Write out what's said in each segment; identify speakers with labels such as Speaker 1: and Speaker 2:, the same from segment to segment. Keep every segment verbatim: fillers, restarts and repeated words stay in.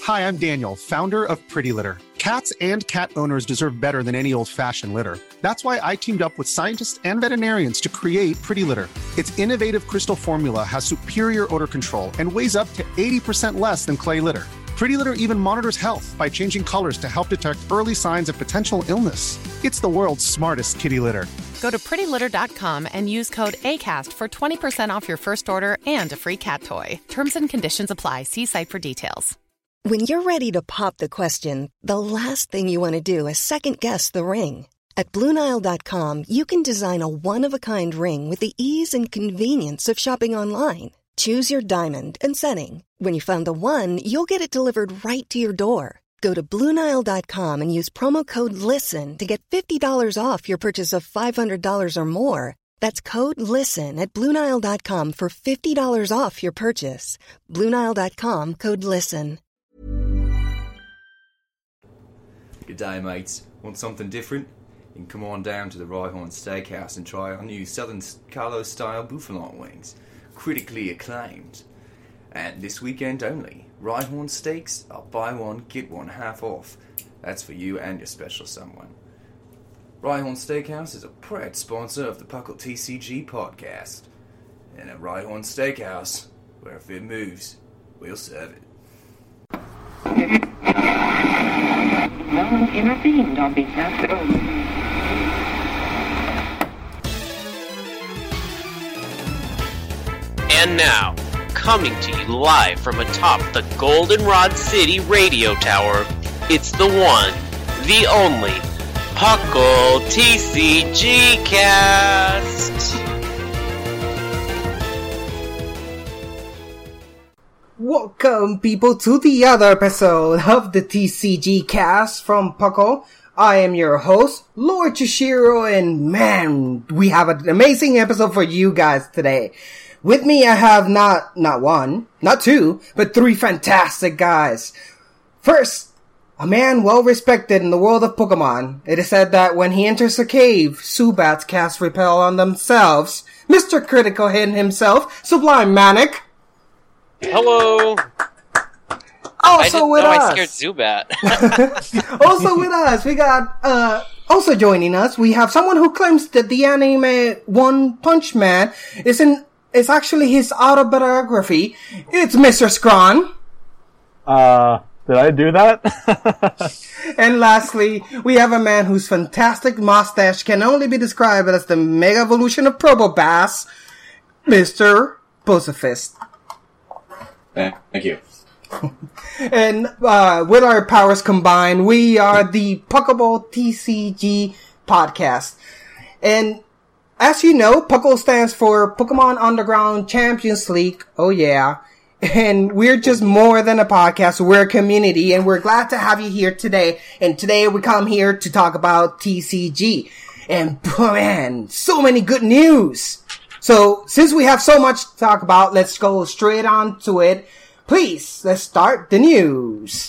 Speaker 1: Hi, I'm Daniel, founder of Pretty Litter. Cats and cat owners deserve better than any old-fashioned litter. That's why I teamed up with scientists and veterinarians to create Pretty Litter. Its innovative crystal formula has superior odor control and weighs up to eighty percent less than clay litter. Pretty Litter even monitors health by changing colors to help detect early signs of potential illness. It's the world's smartest kitty litter.
Speaker 2: Go to pretty litter dot com and use code ACAST for twenty percent off your first order and a free cat toy. Terms and conditions apply. See site for details.
Speaker 3: When you're ready to pop the question, the last thing you want to do is second-guess the ring. At Blue Nile dot com, you can design a one-of-a-kind ring with the ease and convenience of shopping online. Choose your diamond and setting. When you find the one, you'll get it delivered right to your door. Go to Blue Nile dot com and use promo code LISTEN to get fifty dollars off your purchase of five hundred dollars or more. That's code LISTEN at Blue Nile dot com for fifty dollars off your purchase. Blue Nile dot com, code LISTEN.
Speaker 4: Good day, mates. Want something different? You can come on down to the Rhyhorn Steakhouse and try our new Southern Carlos-style buffalo wings. Critically acclaimed. And this weekend only, Rhyhorn Steaks are buy one, get one half off. That's for you and your special someone. Rhyhorn Steakhouse is a proud sponsor of the Puckle T C G podcast. And at Rhyhorn Steakhouse, where if it moves, we'll serve it.
Speaker 5: No one intervened on behalf of...
Speaker 6: And now, coming to you live from atop the Goldenrod City radio tower, it's the one, the only, Puckle T C G Cast!
Speaker 7: Welcome, people, to the other episode of the T C G Cast from Puckle. I am your host, Lord Chishiro, and man, we have an amazing episode for you guys today. With me, I have not, not one, not two, but three fantastic guys. First, a man well respected in the world of Pokemon. It is said that when he enters a cave, Subats cast Repel on themselves. Mister Critical Hit himself, Sublime Manic.
Speaker 6: Hello!
Speaker 7: Also with
Speaker 6: know
Speaker 7: us.
Speaker 6: I scared Zubat.
Speaker 7: Also with us, we got, uh, also joining us, we have someone who claims that the anime One Punch Man is in, is actually his autobiography. It's Mister Scrawn.
Speaker 8: Uh, did I do that?
Speaker 7: And lastly, we have a man whose fantastic mustache can only be described as the mega evolution of Probopass, Mister Pacifist.
Speaker 9: Thank you.
Speaker 7: And uh, with our powers combined, we are the Puckable T C G podcast. And as you know, Puckle stands for Pokemon Underground Champions League. Oh yeah. And we're just more than a podcast. We're a community, and we're glad to have you here today. And today we come here to talk about T C G. And man, so many good news. So, since we have so much to talk about, let's go straight on to it. Please, let's start the news.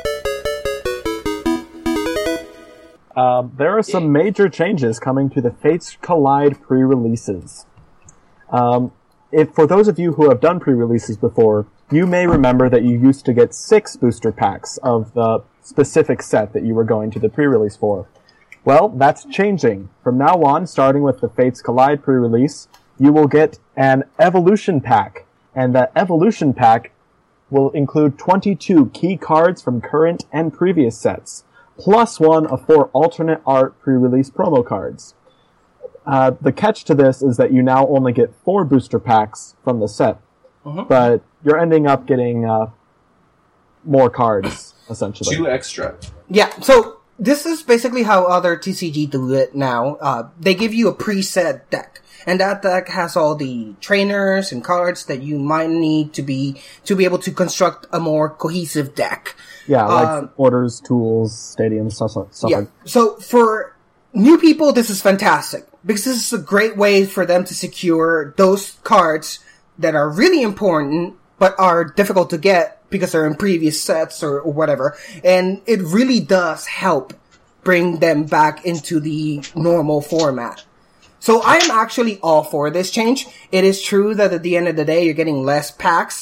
Speaker 8: Um, there are some major changes coming to the Fates Collide pre-releases. Um, if for those of you who have done pre-releases before, you may remember that you used to get six booster packs of the specific set that you were going to the pre-release for. Well, that's changing. From now on, starting with the Fates Collide pre-release, you will get an Evolution Pack, and that Evolution Pack will include twenty-two key cards from current and previous sets, plus one of four alternate art pre-release promo cards. Uh, the catch to this is that you now only get four booster packs from the set, uh-huh. but you're ending up getting uh, more cards, essentially.
Speaker 9: Two extra.
Speaker 7: Yeah, so this is basically how other T C G do it now. Uh, they give you a preset deck. And that deck has all the trainers and cards that you might need to be to be able to construct a more cohesive deck.
Speaker 8: Yeah, like
Speaker 7: um,
Speaker 8: orders, tools, stadiums, stuff, stuff
Speaker 7: yeah.
Speaker 8: like that.
Speaker 7: So for new people, this is fantastic because this is a great way for them to secure those cards that are really important but are difficult to get because they're in previous sets or, or whatever. And it really does help bring them back into the normal format. So I'm actually all for this change. It is true that at the end of the day, you're getting less packs,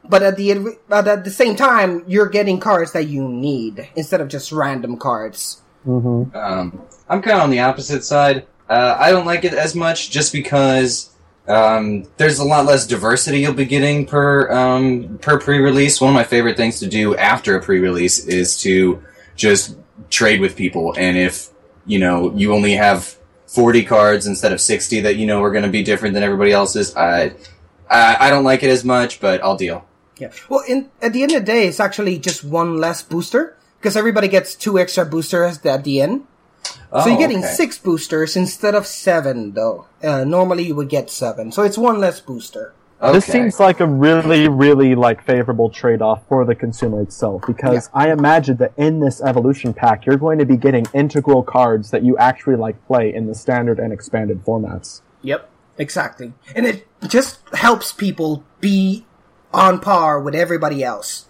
Speaker 7: But at the but at the same time, you're getting cards that you need instead of just random cards.
Speaker 8: Mm-hmm.
Speaker 9: Um, I'm kind of on the opposite side. Uh, I don't like it as much just because um, there's a lot less diversity you'll be getting per um, per pre-release. One of my favorite things to do after a pre-release is to just trade with people. And if, you know, you only have forty cards instead of sixty that you know are going to be different than everybody else's, I, I I don't like it as much, but I'll deal.
Speaker 7: Yeah. Well, in, at the end of the day, it's actually just one less booster because everybody gets two extra boosters at the end.
Speaker 9: Oh,
Speaker 7: so you're getting
Speaker 9: okay.
Speaker 7: six boosters instead of seven, though. Uh, normally you would get seven, so it's one less booster.
Speaker 9: Okay.
Speaker 8: This seems like a really, really like favorable trade-off for the consumer itself, because yeah. I imagine that in this evolution pack, you're going to be getting integral cards that you actually like play in the standard and expanded formats.
Speaker 7: Yep, exactly, and it just helps people be on par with everybody else.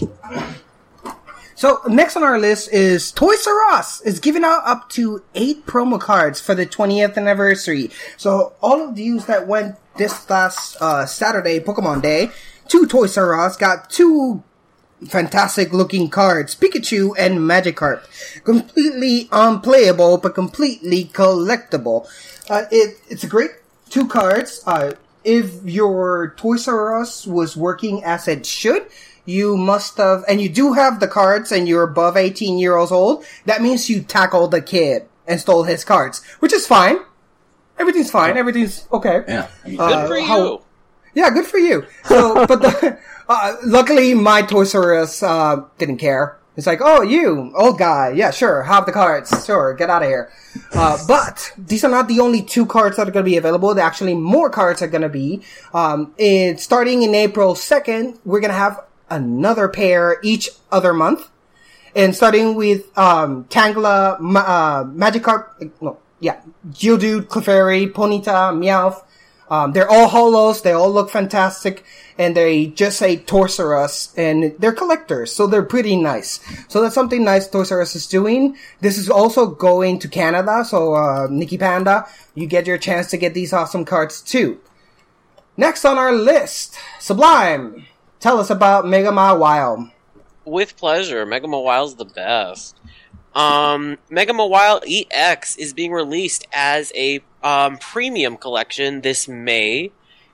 Speaker 7: So next on our list is Toys R Us is giving out up to eight promo cards for the twentieth anniversary. So all of you that went this last uh, Saturday, Pokemon Day, to Toys R Us got two fantastic looking cards, Pikachu and Magikarp. Completely unplayable, but completely collectible. Uh, it, it's a great two cards. Uh, if your Toys R Us was working as it should, you must have, and you do have the cards and you're above eighteen years old, that means you tackled the kid and stole his cards, which is fine. Everything's fine. Everything's okay.
Speaker 9: Yeah.
Speaker 6: Good
Speaker 7: uh,
Speaker 6: for you.
Speaker 7: How, yeah, good for you. So, but the, uh, luckily my Toys R Us, uh, didn't care. It's like, oh, you, old guy. Yeah, sure. Have the cards. Sure. Get out of here. Uh, but these are not the only two cards that are going to be available. There actually more cards are going to be. Um, it's starting in April second. We're going to have another pair each other month. And starting with, um, Tangela, Ma- uh, Magikarp, no, yeah, Geodude, Clefairy, Ponyta, Meowth. Um, they're all holos, they all look fantastic, and they just say Toys R Us, and they're collectors, so they're pretty nice. So that's something nice Toys R Us is doing. This is also going to Canada, so, uh, Nikki Panda, you get your chance to get these awesome cards too. Next on our list, Sublime. Tell us about Mega Mawile.
Speaker 6: With pleasure. Mega Mawile's the best. Um, Mega Mawile E X is being released as a um, premium collection this May.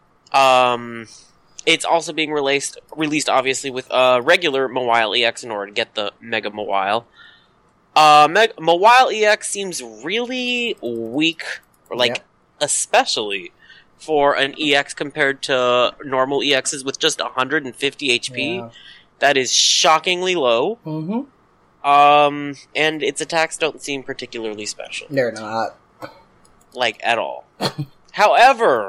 Speaker 6: Um, it's also being released, released obviously with uh, regular Mawile E X in order to get the Mega Mawile. Uh, Meg- Mawile E X seems really weak, like, yeah. especially for an E X compared to normal E Xs with just one hundred fifty H P. Yeah. That is shockingly low.
Speaker 7: Mm-hmm.
Speaker 6: Um, and its attacks don't seem particularly special.
Speaker 7: They're not.
Speaker 6: Like, at all. However,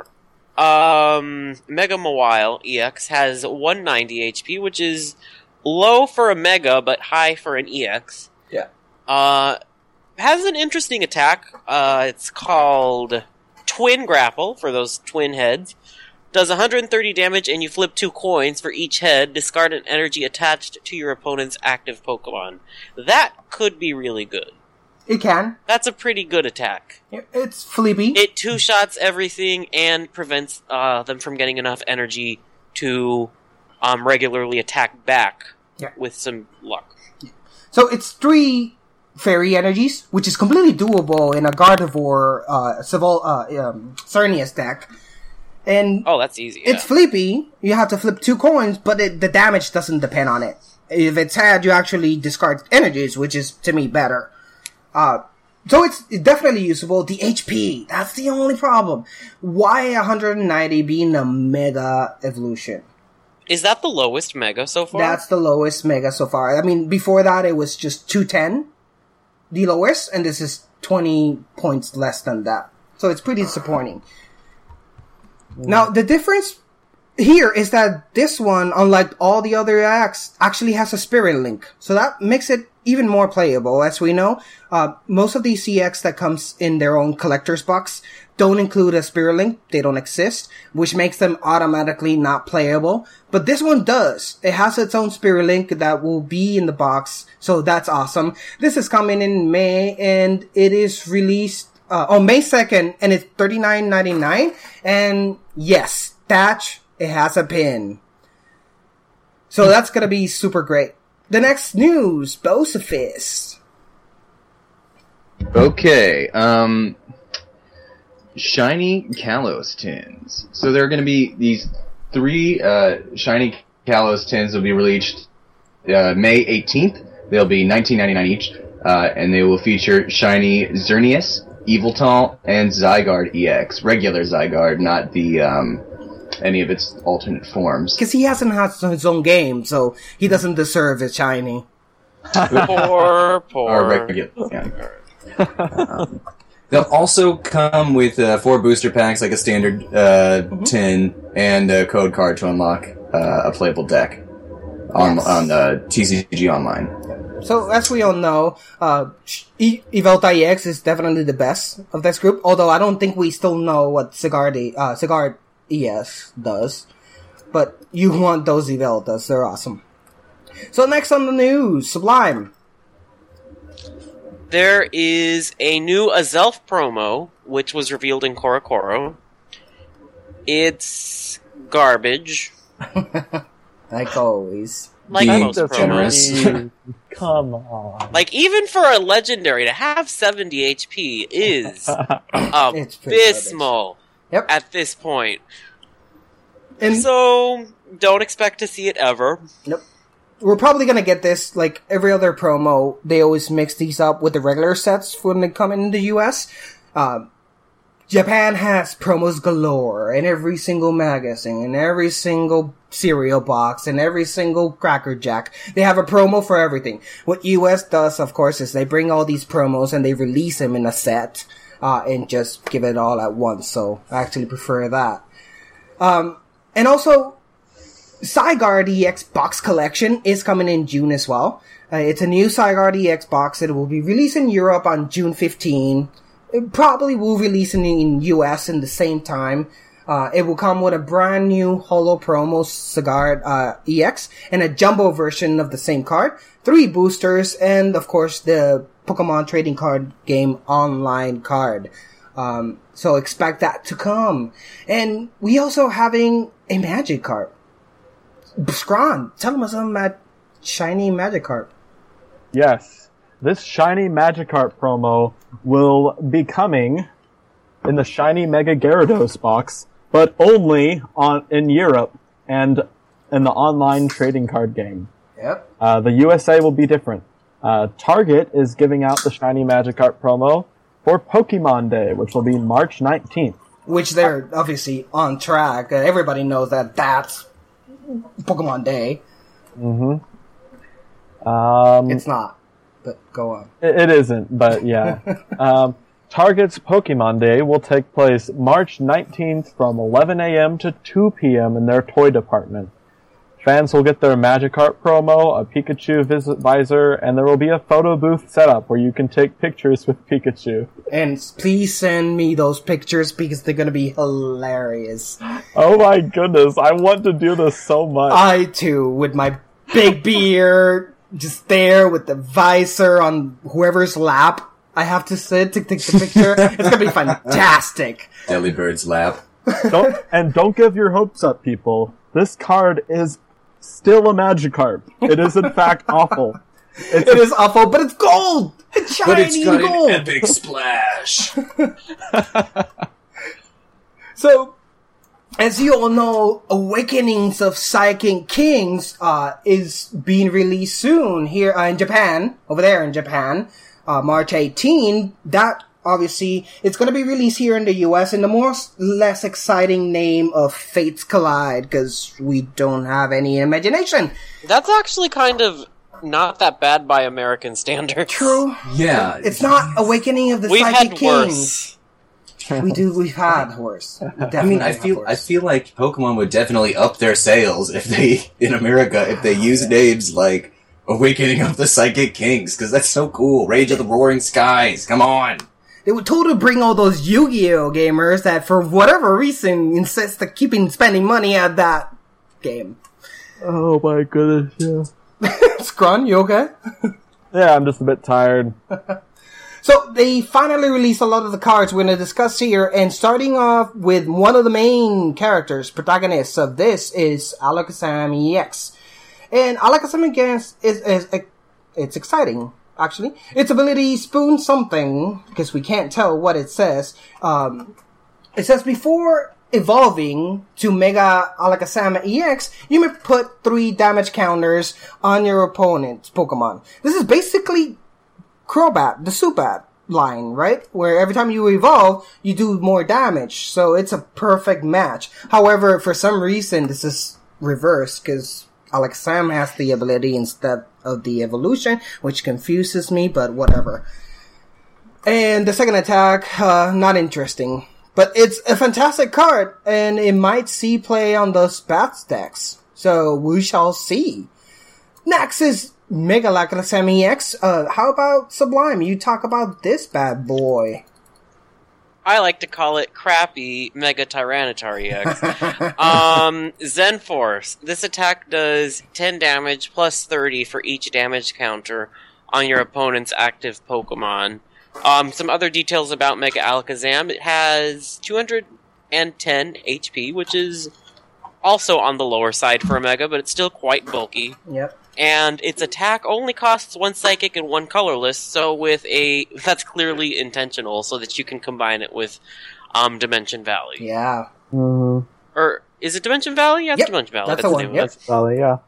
Speaker 6: um, Mega Mawile E X has one hundred ninety H P, which is low for a Mega, but high for an E X.
Speaker 7: Yeah.
Speaker 6: Uh, has an interesting attack. Uh, it's called Twin Grapple, for those twin heads. Does one hundred thirty damage, and you flip two coins for each head. Discard an energy attached to your opponent's active Pokemon. That could be really good.
Speaker 7: It can.
Speaker 6: That's a pretty good attack.
Speaker 7: It's flippy.
Speaker 6: It two-shots everything and prevents uh, them from getting enough energy to um, regularly attack back
Speaker 7: yeah.
Speaker 6: with some luck.
Speaker 7: So it's three fairy energies, which is completely doable in a Gardevoir, uh, Civil, uh, um, Xerneas deck. And
Speaker 6: oh, that's easy. Yeah.
Speaker 7: It's flippy. You have to flip two coins, but it, the damage doesn't depend on it. If it's had, you actually discard energies, which is, to me, better. Uh, so it's definitely usable. The H P, that's the only problem. Why one hundred ninety being a Mega Evolution?
Speaker 6: Is that the lowest Mega so far?
Speaker 7: That's the lowest Mega so far. I mean, before that, it was just two ten, the lowest, and this is twenty points less than that. So it's pretty disappointing. Now, the difference here is that this one, unlike all the other acts, actually has a Spirit Link. So that makes it even more playable. As we know, uh, most of these C X that comes in their own collector's box don't include a Spirit Link. They don't exist, which makes them automatically not playable. But this one does. It has its own Spirit Link that will be in the box, so that's awesome. This is coming in May, and it is released Uh, on May second, and it's thirty-nine ninety-nine, and yes, Thatch, it has a pin. So that's gonna be super great. The next news, Bocephus.
Speaker 10: Okay, um, shiny Kalos tins. So there are going to be these three uh, shiny Kalos tins will be released uh, May eighteenth. They'll be nineteen ninety-nine each, uh, and they will feature shiny Xerneas, Yveltal, and Zygarde E X. Regular Zygarde, not the um, any of its alternate forms.
Speaker 7: Because he hasn't had his own game, so he doesn't deserve a shiny.
Speaker 6: Poor, poor.
Speaker 10: Or regular, yeah.
Speaker 9: um, they'll also come with uh, four booster packs, like a standard uh, mm-hmm. tin, and a code card to unlock uh, a playable deck on yes. on uh, T C G Online.
Speaker 7: So, as we all know, uh, e- Yveltal E X is definitely the best of this group, although I don't think we still know what Zygarde, uh, Zygarde E S does. But you want those Yveltals, they're awesome. So, next on the news, Sublime.
Speaker 6: There is a new Azelf promo, which was revealed in Korokoro. It's garbage.
Speaker 7: Like always.
Speaker 6: Like most promos.
Speaker 8: Come on.
Speaker 6: Like, even for a legendary, to have seventy H P is abysmal
Speaker 7: yep.
Speaker 6: at this point.
Speaker 7: And
Speaker 6: so, don't expect to see it ever.
Speaker 7: Nope. We're probably gonna get this, like every other promo, they always mix these up with the regular sets when they come in the U S. Um, Japan has promos galore in every single magazine, in every single cereal box, in every single Cracker Jack. They have a promo for everything. What U S does, of course, is they bring all these promos and they release them in a set, uh, and just give it all at once, so I actually prefer that. Um, and also, Zygarde E X box collection is coming in June as well. Uh, it's a new Zygarde E X box that will be released in Europe on June fifteenth. It probably will release in in U S in the same time. Uh, it will come with a brand new Holo Promo Zygarde uh, E X and a jumbo version of the same card, three boosters, and of course the Pokemon Trading Card Game online card. Um, so expect that to come. And we also having a Magic card. Scron, tell them something about shiny Magikarp.
Speaker 8: Yes, this shiny Magikarp promo will be coming in the shiny Mega Gyarados box, but only on in Europe and in the online trading card game.
Speaker 7: Yep.
Speaker 8: Uh, the U S A will be different. Uh, Target is giving out the shiny Magikarp promo for Pokemon Day, which will be March nineteenth.
Speaker 7: Which they're obviously on track. Uh, everybody knows that that's Pokemon Day.
Speaker 8: Mm-hmm. Um,
Speaker 7: it's not, but go on.
Speaker 8: It, it isn't, but yeah. um, Target's Pokemon Day will take place March nineteenth from eleven a.m. to two p.m. in their toy department. Fans will get their Magikarp promo, a Pikachu visit visor, and there will be a photo booth set up where you can take pictures with Pikachu.
Speaker 7: And please send me those pictures because they're going to be hilarious.
Speaker 8: Oh my goodness, I want to do this so much.
Speaker 7: I too, with my big beard, just there with the visor on whoever's lap I have to sit to take the picture. It's going to be fantastic.
Speaker 9: Delibird's lap.
Speaker 8: Don't, and don't give your hopes up, people. This card is still a Magikarp. It is in fact awful.
Speaker 7: It's it a, is awful, but it's gold! It's shiny
Speaker 9: but it's got
Speaker 7: gold!
Speaker 9: An epic splash!
Speaker 7: So, as you all know, Awakenings of Psychic Kings uh, is being released soon here uh, in Japan, over there in Japan, uh, March eighteenth. That, obviously, it's going to be released here in the U S in the more less exciting name of Fates Collide, because we don't have any imagination.
Speaker 6: That's actually kind of not that bad by American standards.
Speaker 7: True.
Speaker 9: Yeah.
Speaker 7: It's not Awakening of the
Speaker 6: we've
Speaker 7: Psychic
Speaker 6: had
Speaker 7: Kings.
Speaker 6: Worse.
Speaker 7: We do, we've had worse. We
Speaker 9: I mean, I feel, I feel like Pokemon would definitely up their sales if they, in America, if they use names like Awakening of the Psychic Kings, because that's so cool. Rage of the Roaring Skies, come on.
Speaker 7: They would totally bring all those Yu-Gi-Oh gamers that, for whatever reason, insist on keeping spending money at that game.
Speaker 8: Oh my goodness, yeah.
Speaker 7: Scrun, you okay?
Speaker 8: Yeah, I'm just a bit tired.
Speaker 7: So, they finally released a lot of the cards we're going to discuss here, and starting off with one of the main characters, protagonists of this, is Alakazam E X. And Alakazam against is, is, is it's exciting, actually. Its ability Spoon Something, because we can't tell what it says. Um, it says before evolving to Mega Alakazam E X, you may put three damage counters on your opponent's Pokemon. This is basically Crobat, the Zubat line, right? Where every time you evolve, you do more damage. So it's a perfect match. However, for some reason, this is reversed, because Alakazam has the ability instead of the evolution, which confuses me, but whatever. And the second attack, uh, not interesting. But it's a fantastic card, and it might see play on those Bats decks. So we shall see. Next is Mega Alakazam E X. Uh, how about Sublime? You talk about this bad boy.
Speaker 6: I like to call it crappy Mega Tyranitar E X. um, Zen Force. This attack does ten damage plus thirty for each damage counter on your opponent's active Pokemon. Um, some other details about Mega Alakazam. It has two hundred ten H P, which is also on the lower side for a Mega, but it's still quite bulky.
Speaker 7: Yep.
Speaker 6: And its attack only costs one Psychic and one Colorless, so with a that's clearly intentional, so that you can combine it with um, Dimension Valley.
Speaker 7: Yeah.
Speaker 8: Mm-hmm.
Speaker 6: Or is it Dimension Valley? Yeah, it's
Speaker 7: yep.
Speaker 6: Dimension Valley.
Speaker 7: That's,
Speaker 6: that's
Speaker 7: the one. Yep.
Speaker 8: That's Valley, yeah.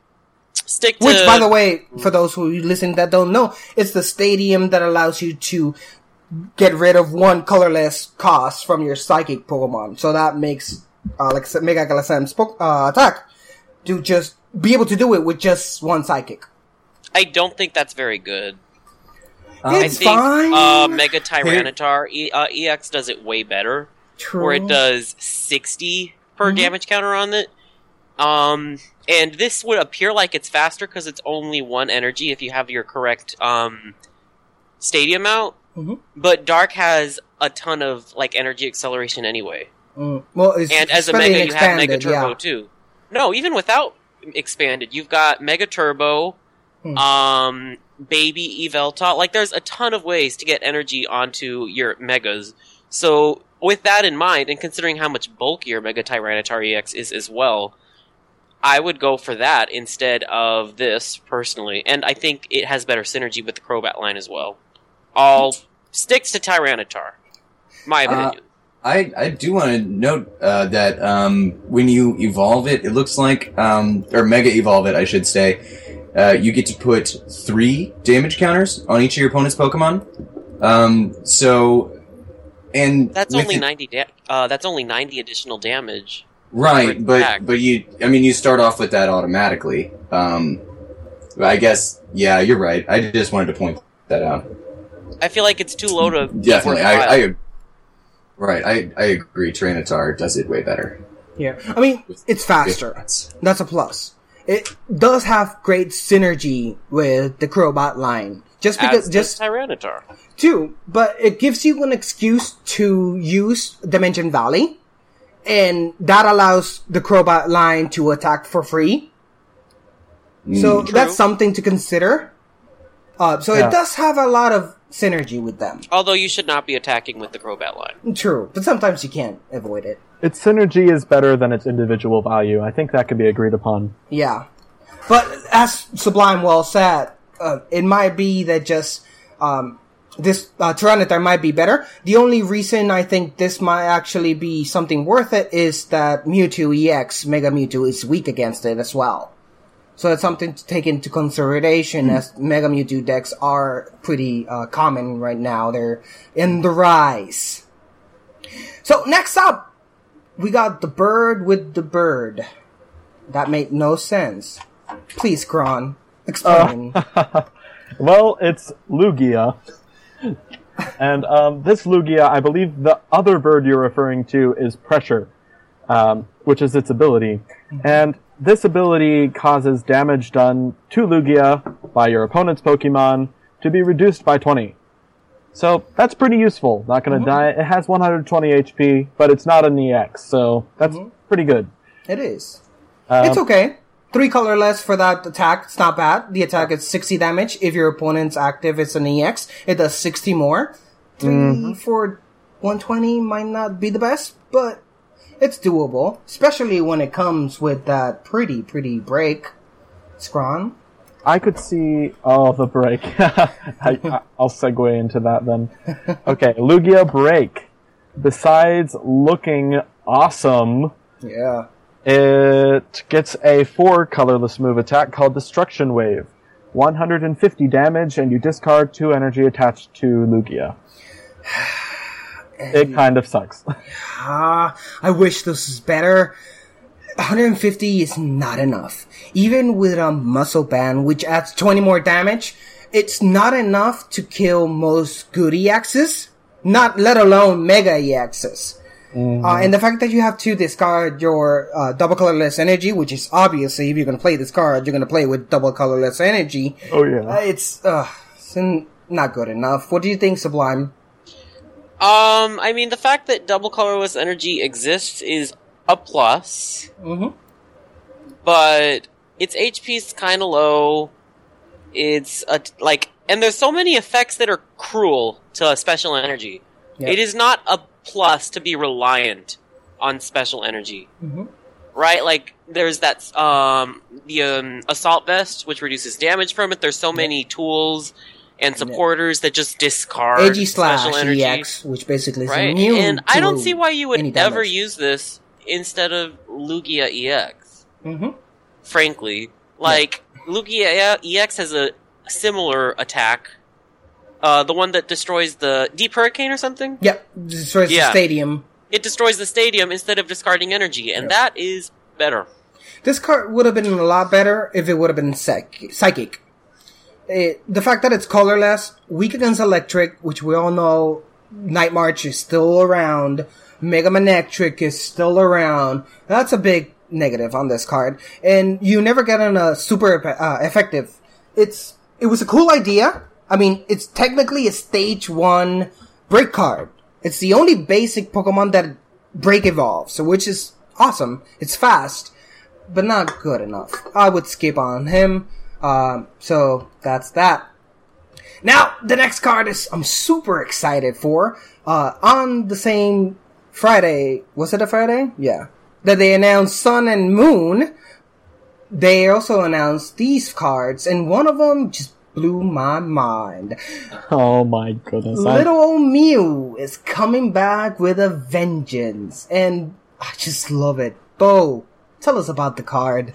Speaker 6: Stick to...
Speaker 7: Which, by the way, for those who listen that don't know, it's the stadium that allows you to get rid of one colorless cost from your Psychic Pokemon. So that makes uh, like Mega Alakazam's uh, attack to just be able to do it with just one Psychic.
Speaker 6: I don't think that's very good.
Speaker 7: Uh, it's
Speaker 6: I think
Speaker 7: fine.
Speaker 6: Uh, Mega Tyranitar e- uh, E X does it way better.
Speaker 7: True.
Speaker 6: Where it does sixty per
Speaker 7: Mm-hmm.
Speaker 6: damage counter on it. Um, and this would appear like it's faster because it's only one energy if you have your correct um, stadium out.
Speaker 7: Mm-hmm.
Speaker 6: But Dark has a ton of like energy acceleration anyway.
Speaker 7: Mm. Well, it's
Speaker 6: and as a Mega, you have Mega Turbo yeah. too. No, even without expanded, you've got Mega Turbo, hmm. um, Baby Evelta. Like, there's a ton of ways to get energy onto your Megas. So, with that in mind, and considering how much bulkier Mega Tyranitar E X is as well, I would go for that instead of this, personally. And I think it has better synergy with the Crobat line as well. All sticks to Tyranitar. My opinion.
Speaker 9: Uh, I, I do want to note uh, that um, when you evolve it, it looks like, um, or Mega Evolve it, I should say, uh, you get to put three damage counters on each of your opponent's Pokemon. Um, so, and
Speaker 6: that's only it, ninety. Da- uh, that's only ninety additional damage.
Speaker 9: Right, but attack. but you, I mean, you start off with that automatically. Um, I guess, yeah, you're right. I just wanted to point that out.
Speaker 6: I feel like it's too low to
Speaker 9: definitely. I, I right. I I agree. Tyranitar does it way better.
Speaker 7: Yeah, I mean, it's faster. That's a plus. It does have great synergy with the Crobat line. Just because,
Speaker 6: As
Speaker 7: just
Speaker 6: Tyranitar
Speaker 7: too, but it gives you an excuse to use Dimension Valley, and that allows the Crobat line to attack for free. Mm, so true. That's something to consider. Uh, so yeah. It does have a lot of synergy with them.
Speaker 6: Although you should not be attacking with the Crobat line.
Speaker 7: True, but sometimes you can't avoid it.
Speaker 8: Its synergy is better than its individual value. I think that can be agreed upon.
Speaker 7: Yeah. But as Sublime well said, uh, it might be that just um, this uh, Tyranitar might be better. The only reason I think this might actually be something worth it is that Mewtwo E X, Mega Mewtwo, is weak against it as well. So it's something to take into consideration mm. as Mega Mewtwo decks are pretty uh, common right now. They're in the rise. So next up, we got the bird with the bird. That made no sense. Please, Kron, explain.
Speaker 8: Uh, well, it's Lugia. And um, this Lugia, I believe the other bird you're referring to is Pressure, um, which is its ability. Mm-hmm. And this ability causes damage done to Lugia by your opponent's Pokemon to be reduced by twenty. So that's pretty useful. Not going to mm-hmm. die. It has one hundred twenty H P, but it's not an E X, so that's mm-hmm. pretty good.
Speaker 7: It is. Um, it's okay. Three colorless for that attack. It's not bad. The attack is sixty damage. If your opponent's active, it's an E X. It does sixty more. Three mm-hmm. for one twenty might not be the best, but it's doable. Especially when it comes with that pretty, pretty break. Scrawn?
Speaker 8: I could see... Oh, the break. I, I'll segue into that then. Okay, Lugia Break. Besides looking awesome,
Speaker 7: Yeah.
Speaker 8: it gets a four colorless move attack called Destruction Wave. one hundred fifty damage, and you discard two energy attached to Lugia. It kind of sucks.
Speaker 7: Ah, I wish this was better. one hundred fifty is not enough. Even with a muscle band, which adds twenty more damage, it's not enough to kill most good E Xs, not let alone Mega E Xs. Mm-hmm. Uh, and the fact that you have to discard your uh, double colorless energy, which is obviously, if you're going to play this card, you're going to play with double colorless energy.
Speaker 8: Oh, yeah.
Speaker 7: Uh, it's, uh, it's not good enough. What do you think, Sublime?
Speaker 6: Um, I mean, the fact that double colorless energy exists is a plus.
Speaker 7: Mm-hmm.
Speaker 6: But its H P is kind of low. It's, a, like, and there's so many effects that are cruel to special energy. Yep. It is not a plus to be reliant on special energy.
Speaker 7: Mm-hmm.
Speaker 6: Right? Like, there's that, um, the, um, Assault Vest, which reduces damage from it. There's so many tools and supporters that just discard
Speaker 7: Ag
Speaker 6: special
Speaker 7: slash
Speaker 6: energy.
Speaker 7: E X, which basically is
Speaker 6: right?
Speaker 7: immune
Speaker 6: And
Speaker 7: to
Speaker 6: I don't see why you would
Speaker 7: any
Speaker 6: ever
Speaker 7: damage.
Speaker 6: use this instead of Lugia E X.
Speaker 7: Mm-hmm.
Speaker 6: Frankly. Like, yeah. Lugia E X has a similar attack. Uh, the one that destroys the Deep Hurricane or something?
Speaker 7: Yep, destroys
Speaker 6: Yeah.
Speaker 7: the stadium.
Speaker 6: It destroys the stadium instead of discarding energy, and
Speaker 7: Yep.
Speaker 6: that is better.
Speaker 7: This card would have been a lot better if it would have been psych- psychic. It, the fact that it's colorless, weak against electric, which we all know Night March is still around, Mega Manectric is still around, that's a big negative on this card. And you never get on a super uh, effective. It's It was a cool idea. I mean, it's technically a stage one break card. It's the only basic Pokemon that break evolves, so which is awesome. It's fast, but not good enough. I would skip on him. Um, so that's that. Now, the next card is I'm super excited for. Uh, on the same Friday, was it a Friday? Yeah. That they announced Sun and Moon. They also announced these cards, and one of them just blew my mind.
Speaker 8: Oh my goodness.
Speaker 7: Little old Mew is coming back with a vengeance, and I just love it. Bo, tell us about the card.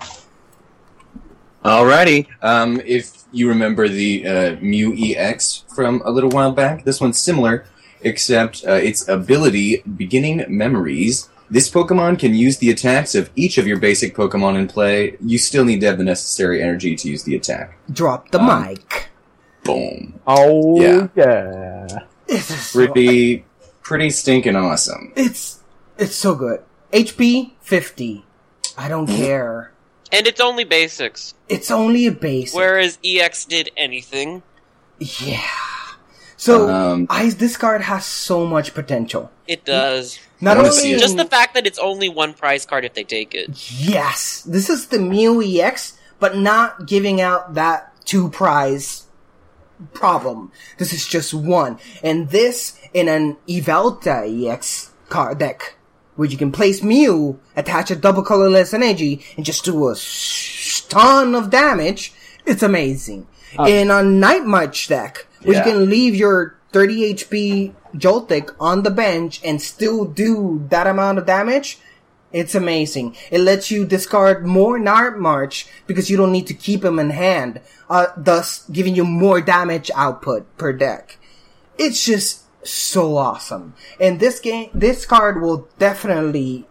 Speaker 9: Alrighty. Um, if you remember the uh, Mew E X from a little while back, this one's similar, except uh, its ability, Beginning Memories. This Pokemon can use the attacks of each of your basic Pokemon in play. You still need to have the necessary energy to use the attack.
Speaker 7: Drop the um, mic.
Speaker 9: Boom.
Speaker 8: Oh,
Speaker 9: yeah.
Speaker 8: yeah.
Speaker 7: It's
Speaker 9: pretty, so, pretty stinking awesome.
Speaker 7: It's, it's so good. H P fifty. I don't care.
Speaker 6: And it's only basics.
Speaker 7: It's only a basic.
Speaker 6: Whereas E X did anything.
Speaker 7: Yeah. So,
Speaker 9: um,
Speaker 7: I, this card has so much potential.
Speaker 6: It does.
Speaker 7: Not only
Speaker 6: in, just the fact that it's only one prize card if they take it.
Speaker 7: Yes, this is the Mew E X, but not giving out that two prize problem. This is just one, and this in an Evelta E X card deck, where you can place Mew, attach a double colorless energy, and just do a sh- ton of damage. It's amazing. Uh, in a Night March deck, where yeah. you can leave your thirty H P Joltik on the bench and still do that amount of damage, it's amazing. It lets you discard more Night March because you don't need to keep him in hand, uh, thus giving you more damage output per deck. It's just so awesome. And this game, this card will definitely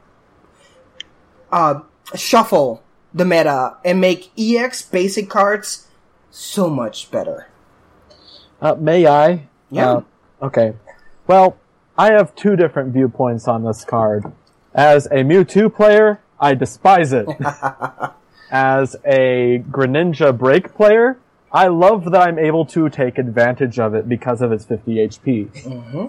Speaker 7: uh, shuffle the meta and make E X basic cards so much better.
Speaker 8: Uh, may I?
Speaker 7: Yeah.
Speaker 8: Uh, okay. Well, I have two different viewpoints on this card. As a Mewtwo player, I despise it. As a Greninja Break player, I love that I'm able to take advantage of it because of its fifty H P.
Speaker 7: Mm-hmm.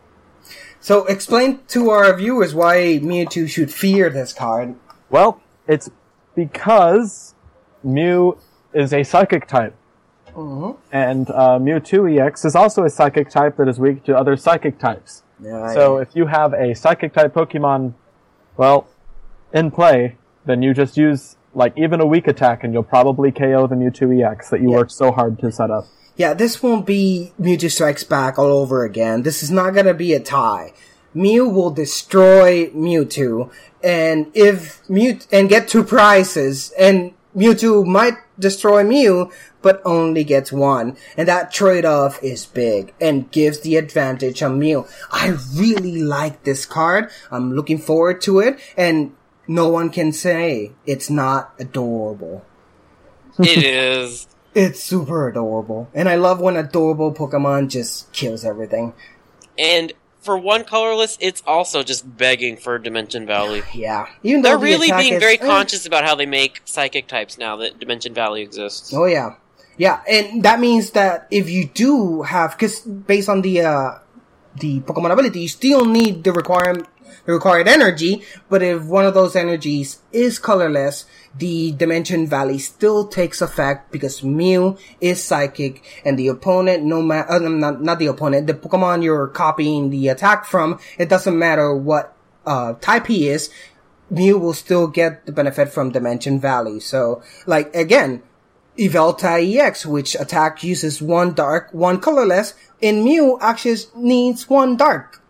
Speaker 7: So explain to our viewers why Mewtwo should fear this card.
Speaker 8: Well, it's because Mew is a Psychic type.
Speaker 7: Mm-hmm.
Speaker 8: And uh, Mewtwo E X is also a Psychic type that is weak to other Psychic types.
Speaker 7: Yeah,
Speaker 8: so
Speaker 7: yeah.
Speaker 8: if you have a Psychic type Pokemon, well, in play, then you just use like even a weak attack, and you'll probably K O the Mewtwo E X that you
Speaker 7: Yeah.
Speaker 8: worked so hard to set up.
Speaker 7: Yeah, this won't be Mewtwo Strikes Back all over again. This is not gonna be a tie. Mew will destroy Mewtwo, and if Mew and get two prizes, and Mewtwo might destroy Mew, but only gets one. And that trade-off is big, and gives the advantage on Mew. I really like this card. I'm looking forward to it, and no one can say it's not adorable.
Speaker 6: It is.
Speaker 7: It's super adorable. And I love when adorable Pokemon just kills everything.
Speaker 6: And for one colorless, it's also just begging for Dimension Valley.
Speaker 7: Yeah. Even though
Speaker 6: They're
Speaker 7: the
Speaker 6: really
Speaker 7: attack
Speaker 6: being
Speaker 7: is-
Speaker 6: very
Speaker 7: eh.
Speaker 6: conscious about how they make psychic types now that Dimension Valley exists.
Speaker 7: Oh yeah. Yeah, and that means that if you do have, because based on the, uh, the Pokemon ability, you still need the required, the required energy, but if one of those energies is colorless, the Dimension Valley still takes effect because Mew is psychic, and the opponent, no matter, uh, not, not the opponent, the Pokemon you're copying the attack from, it doesn't matter what, uh, type he is, Mew will still get the benefit from Dimension Valley. So, like, again, Yveltal E X, which attack uses one dark, one colorless, and Mew actually needs one dark.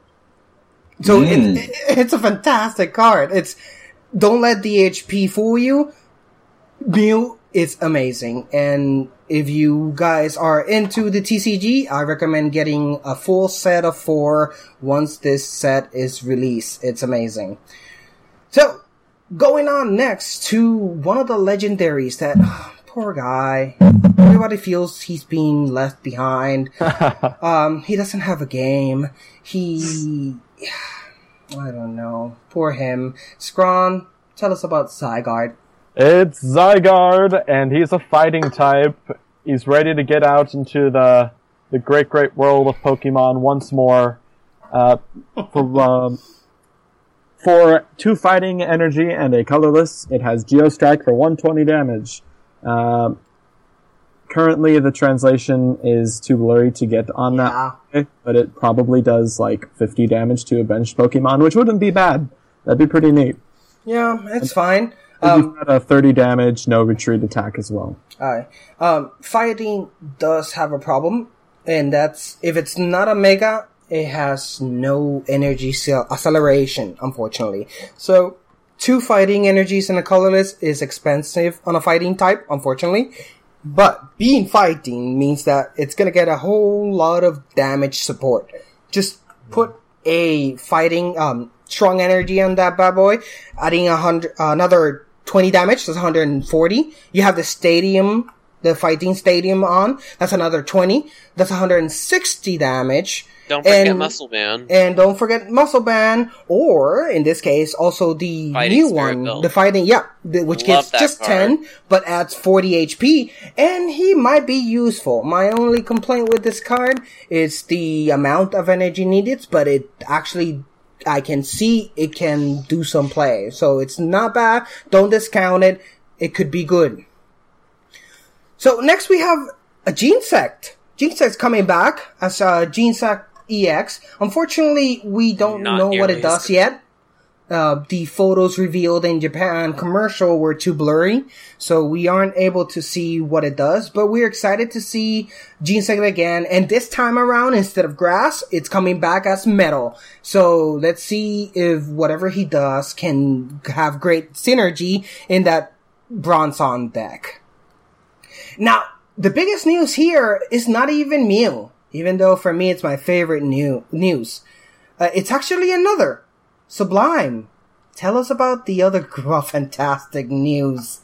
Speaker 7: So
Speaker 9: Mm.
Speaker 7: it, it's a fantastic card. It's, don't let the H P fool you. Mew is amazing. And if you guys are into the T C G, I recommend getting a full set of four once this set is released. It's amazing. So, going on next to one of the legendaries that, poor guy, everybody feels he's being left behind. um, he doesn't have a game. He, I don't know. Poor him. Scrawn, tell us about Zygarde.
Speaker 8: It's Zygarde, and he's a fighting type. He's ready to get out into the the great, great world of Pokemon once more. Uh, for, um, for two fighting energy and a colorless, it has Geostrike for one hundred twenty damage. Um, currently, the translation is too blurry to get on
Speaker 7: Yeah.
Speaker 8: that, but it probably does like fifty damage to a benched Pokemon, which wouldn't be bad. That'd be pretty neat.
Speaker 7: Yeah, it's fine.
Speaker 8: Um,
Speaker 7: Um,
Speaker 8: You've got a thirty damage, no retreat attack as well.
Speaker 7: alright. Um, fighting does have a problem, and that's, if it's not a Mega, it has no energy cell acceleration, unfortunately. So, two fighting energies in a colorless is expensive on a fighting type, unfortunately. But being fighting means that it's gonna get a whole lot of damage support. Just put a fighting, um, strong energy on that bad boy, adding a hundred, uh, another twenty damage, that's one hundred forty. You have the stadium, the fighting stadium on, that's another twenty. That's one hundred sixty damage.
Speaker 6: Don't forget
Speaker 7: And-
Speaker 6: Muscle Band.
Speaker 7: And don't forget Muscle Band, or in this case, also the
Speaker 6: Fighting
Speaker 7: new
Speaker 6: Spirit
Speaker 7: one,
Speaker 6: Build.
Speaker 7: the fighting, yeah, the, which
Speaker 6: Love
Speaker 7: gives
Speaker 6: that
Speaker 7: just
Speaker 6: card.
Speaker 7: ten, but adds forty H P, and he might be useful. My only complaint with this card is the amount of energy needed, but it actually, I can see it can do some play. So it's not bad, don't discount it, it could be good. So next we have a Genesect. Genesect's coming back as a Genesect E X. Unfortunately, we don't
Speaker 6: Not
Speaker 7: know what
Speaker 6: nearly
Speaker 7: it
Speaker 6: as
Speaker 7: does
Speaker 6: good.
Speaker 7: yet. Uh, the photos revealed in Japan commercial were too blurry, so we aren't able to see what it does, but we're excited to see Genesect again, and this time around, instead of grass, it's coming back as metal. So let's see if whatever he does can have great synergy in that Bronzong deck. Now, the biggest news here is not even Mew, even though for me it's my favorite new news. Uh, it's actually another. Sublime. Tell us about the other fantastic news.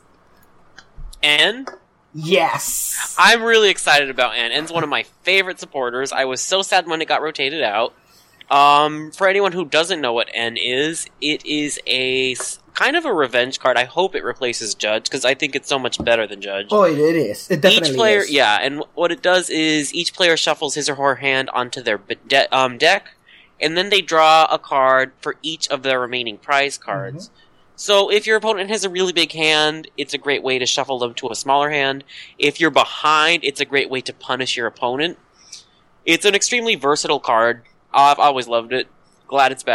Speaker 6: N?
Speaker 7: Yes!
Speaker 6: I'm really excited about N. N's one of my favorite supporters. I was so sad when it got rotated out. Um, for anyone who doesn't know what N is, it is a s- kind of a revenge card. I hope it replaces Judge, because I think it's so much better than Judge.
Speaker 7: Oh, it, it is. It definitely
Speaker 6: each player,
Speaker 7: is.
Speaker 6: yeah, and what it does is each player shuffles his or her hand onto their be- de- um, deck, and then they draw a card for each of their remaining prize cards.
Speaker 7: Mm-hmm.
Speaker 6: So if your opponent has a really big hand, it's a great way to shuffle them to a smaller hand. If you're behind, it's a great way to punish your opponent. It's an extremely versatile card. I've always loved it. Glad it's back.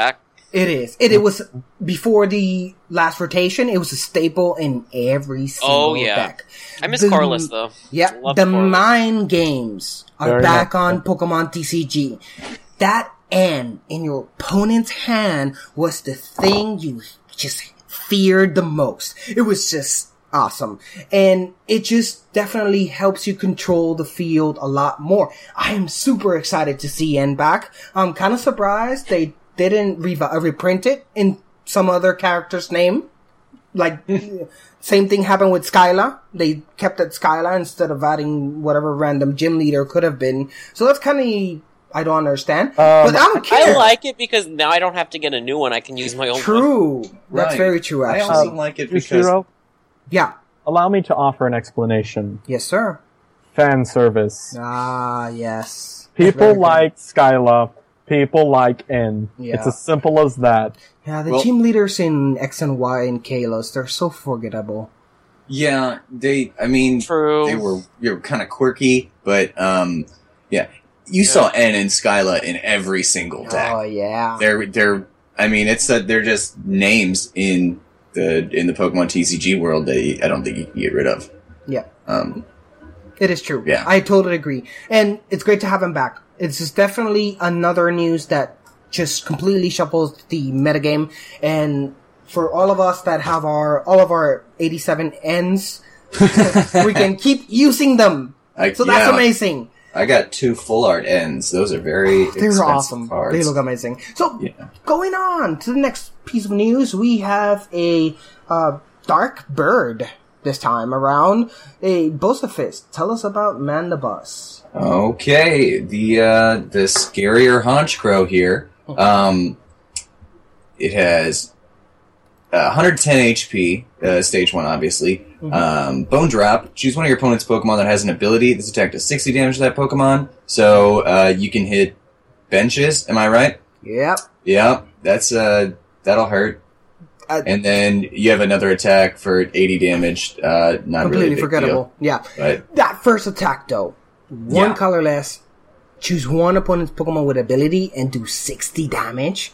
Speaker 7: It is. It, it was before the last rotation. It was a staple in every single
Speaker 6: oh, yeah.
Speaker 7: deck.
Speaker 6: I miss
Speaker 7: the,
Speaker 6: Corliss though.
Speaker 7: Yeah,
Speaker 6: Love
Speaker 7: the
Speaker 6: Corliss.
Speaker 7: mind games are
Speaker 8: Very
Speaker 7: back
Speaker 8: much.
Speaker 7: on Pokemon T C G. That N in your opponent's hand was the thing you just feared the most. It was just awesome. And it just definitely helps you control the field a lot more. I am super excited to see N back. I'm kind of surprised they didn't re- reprint it in some other character's name. Like, same thing happened with Skyla. They kept it Skyla instead of adding whatever random gym leader could have been. So that's kind of, I don't understand. Um, but I don't care.
Speaker 6: I like it because now I don't have to get a new one. I can use my old
Speaker 7: true.
Speaker 6: one.
Speaker 7: True. That's
Speaker 9: Right.
Speaker 7: very true,
Speaker 9: I
Speaker 7: actually.
Speaker 9: also like it because...
Speaker 8: Yushiro,
Speaker 7: Yeah.
Speaker 8: allow me to offer an explanation.
Speaker 7: Yes, sir.
Speaker 8: Fan service.
Speaker 7: Ah, yes.
Speaker 8: People
Speaker 7: Very good.
Speaker 8: like Skyla. People like N.
Speaker 7: Yeah.
Speaker 8: It's as simple as that.
Speaker 7: Yeah, the
Speaker 9: Well-
Speaker 7: team leaders in X and Y and Kalos, they're so forgettable.
Speaker 9: Yeah, they, I mean,
Speaker 6: True.
Speaker 9: they were, they were kind of quirky, but, um, yeah. You saw N and Skyla in every single deck.
Speaker 7: Oh, yeah.
Speaker 9: They're, they're, I mean, it's that they're just names in the, in the Pokemon T C G world that you, I don't think you can get rid of.
Speaker 7: Yeah.
Speaker 9: Um,
Speaker 7: It is true.
Speaker 9: Yeah.
Speaker 7: I totally agree. And it's great to have him back. It's just definitely another news that just completely shuffles the metagame. And for all of us that have our, all of our eighty-seven Ns, we can keep using them.
Speaker 9: I,
Speaker 7: So that's
Speaker 9: yeah,
Speaker 7: amazing.
Speaker 9: I got two full art ends. Those are very
Speaker 7: They're
Speaker 9: expensive
Speaker 7: awesome.
Speaker 9: cards.
Speaker 7: They look amazing. So,
Speaker 9: Yeah.
Speaker 7: going on to the next piece of news, we have a uh, Dark Bird this time around. A Bossifist. Tell us about Mandibus.
Speaker 9: Okay, the uh, the scarier Honchkrow here. Um, it has uh, one hundred ten H P, uh, stage one, obviously.
Speaker 7: Mm-hmm.
Speaker 9: Um, Bone Drop. Choose one of your opponent's Pokemon that has an ability. This attack does sixty damage to that Pokemon, so uh, you can hit benches. Am I right?
Speaker 7: Yep.
Speaker 9: Yep. That's uh, that'll hurt.
Speaker 7: Uh,
Speaker 9: And then you have another attack for eighty damage. Uh, not
Speaker 7: Completely
Speaker 9: really a big
Speaker 7: forgettable.
Speaker 9: deal,
Speaker 7: Yeah.
Speaker 9: but
Speaker 7: That first attack, though. One
Speaker 9: Yeah.
Speaker 7: colorless. Choose one opponent's Pokemon with ability and do sixty damage.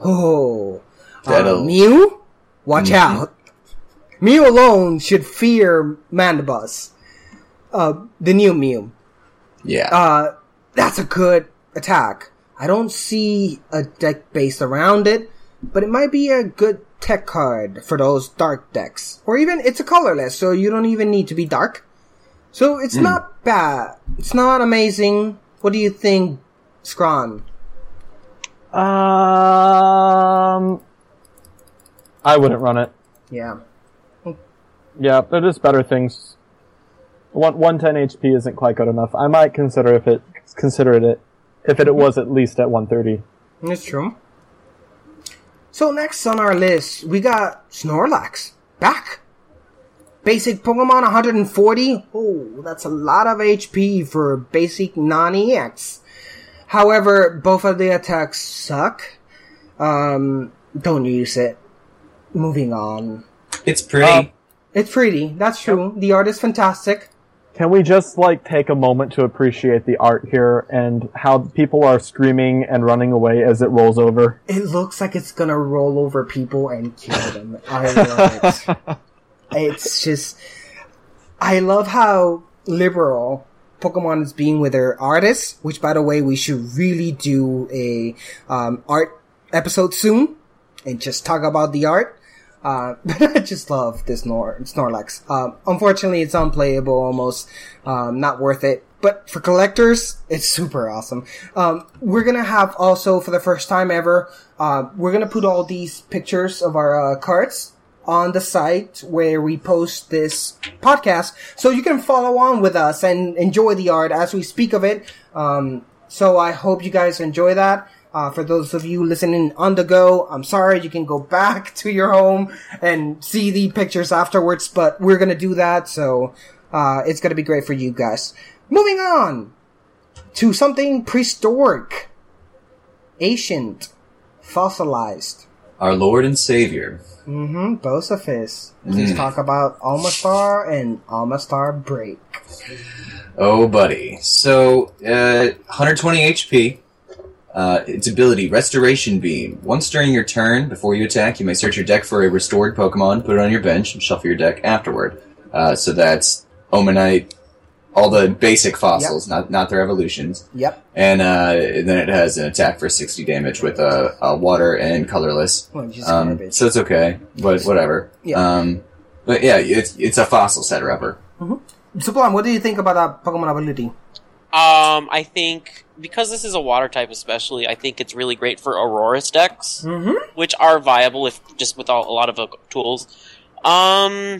Speaker 7: Oh. Uh,
Speaker 9: That'll-
Speaker 7: Mew? Watch
Speaker 9: Mhm.
Speaker 7: out. Mew alone should fear Mandibus. Uh, the new Mew.
Speaker 9: yeah.
Speaker 7: Uh, that's a good attack. I don't see a deck based around it, but it might be a good tech card for those dark decks. Or even, it's a colorless, so you don't even need to be dark. So it's
Speaker 9: Mm.
Speaker 7: not bad. It's not amazing. What do you think, Scron?
Speaker 8: Um, I wouldn't run it.
Speaker 7: Yeah.
Speaker 8: Yeah, there is better things. One one ten H P isn't quite good enough. I might consider if it consider it if it was at least at one thirty.
Speaker 7: That's true. So next on our list, we got Snorlax. Back. Basic Pokemon one hundred forty. Oh, that's a lot of H P for basic non-E X. However, both of the attacks suck. Um, don't use it. Moving on.
Speaker 9: It's pretty.
Speaker 8: Um,
Speaker 7: It's pretty, that's true. The art is fantastic.
Speaker 8: Can we just like take a moment to appreciate the art here and how people are screaming and running away as it rolls over?
Speaker 7: It looks like it's gonna roll over people and kill them. I love it. It's just... I love how liberal Pokemon is being with their artists, which, by the way, we should really do a um, art episode soon and just talk about the art. Uh, I just love this Snor- Snorlax. Um, unfortunately, it's unplayable almost. Um, not worth it. But for collectors, it's super awesome. Um, we're gonna have also, for the first time ever, uh, we're gonna put all these pictures of our uh, cards on the site where we post this podcast, so you can follow on with us and enjoy the art as we speak of it. Um, so I hope you guys enjoy that. Uh, for those of you listening on the go, I'm sorry, you can go back to your home and see the pictures afterwards, but we're gonna do that, so, uh, it's gonna be great for you guys. Moving on to something prehistoric, ancient, fossilized.
Speaker 9: Our Lord and Savior.
Speaker 7: Mm-hmm, Bossifist. Let's
Speaker 9: Mm.
Speaker 7: talk about Almastar and Almastar Break.
Speaker 9: Oh, buddy. So, uh, one hundred twenty H P. Uh, its ability, Restoration Beam. Once during your turn, before you attack, you may search your deck for a restored Pokemon, put it on your bench, and shuffle your deck afterward. Uh, so that's Omanite, all the basic fossils, yep. not not their evolutions.
Speaker 7: Yep.
Speaker 9: And uh, then it has an attack for sixty damage with a, a water and colorless.
Speaker 7: Well, just
Speaker 9: um,
Speaker 7: garbage.
Speaker 9: So it's okay, but whatever.
Speaker 7: Yeah.
Speaker 9: Um, but yeah, it's it's a fossil setter-upper.
Speaker 7: Mm-hmm. Sublime, what do you think about that Pokemon ability?
Speaker 6: Um, I think, because this is a water type especially, I think it's really great for Aurora's decks,
Speaker 7: mm-hmm.
Speaker 6: which are viable if just with all, a lot of uh, tools. Um...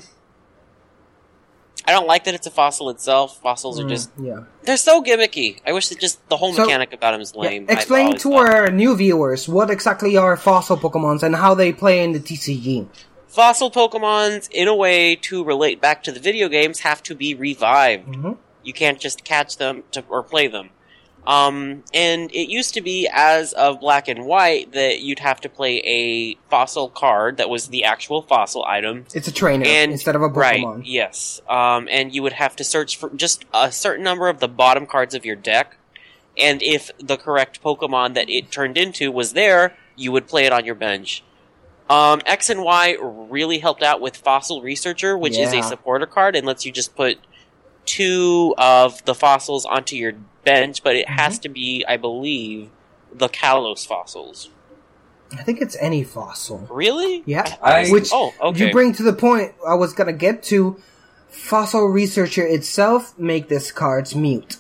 Speaker 6: I don't like that it's a fossil itself. Fossils are just...
Speaker 7: Mm, yeah.
Speaker 6: They're so gimmicky. I wish that just the whole
Speaker 7: so,
Speaker 6: mechanic about him is lame.
Speaker 7: Yeah, explain to
Speaker 6: thought.
Speaker 7: our new viewers what exactly are fossil Pokemons and how they play in the T C G.
Speaker 6: Fossil Pokemons, in a way, to relate back to the video games, have to be revived.
Speaker 7: Mm-hmm.
Speaker 6: You can't just catch them to, or play them. Um, and it used to be, as of Black and White, that you'd have to play a fossil card that was the actual fossil item.
Speaker 7: It's a trainer
Speaker 6: and,
Speaker 7: instead of a Pokemon.
Speaker 6: Right, yes. Um, and you would have to search for just a certain number of the bottom cards of your deck, and if the correct Pokemon that it turned into was there, you would play it on your bench. Um, X and Y really helped out with Fossil Researcher, which
Speaker 7: yeah.
Speaker 6: is a supporter card, and lets you just put two of the fossils onto your bench, but it mm-hmm. has to be, I believe, the Kalos fossils.
Speaker 7: I think it's any fossil.
Speaker 6: Really?
Speaker 7: Yeah.
Speaker 9: I,
Speaker 7: Which
Speaker 6: oh, okay.
Speaker 7: you bring to the point I was gonna get to. Fossil Researcher itself make this card's mute.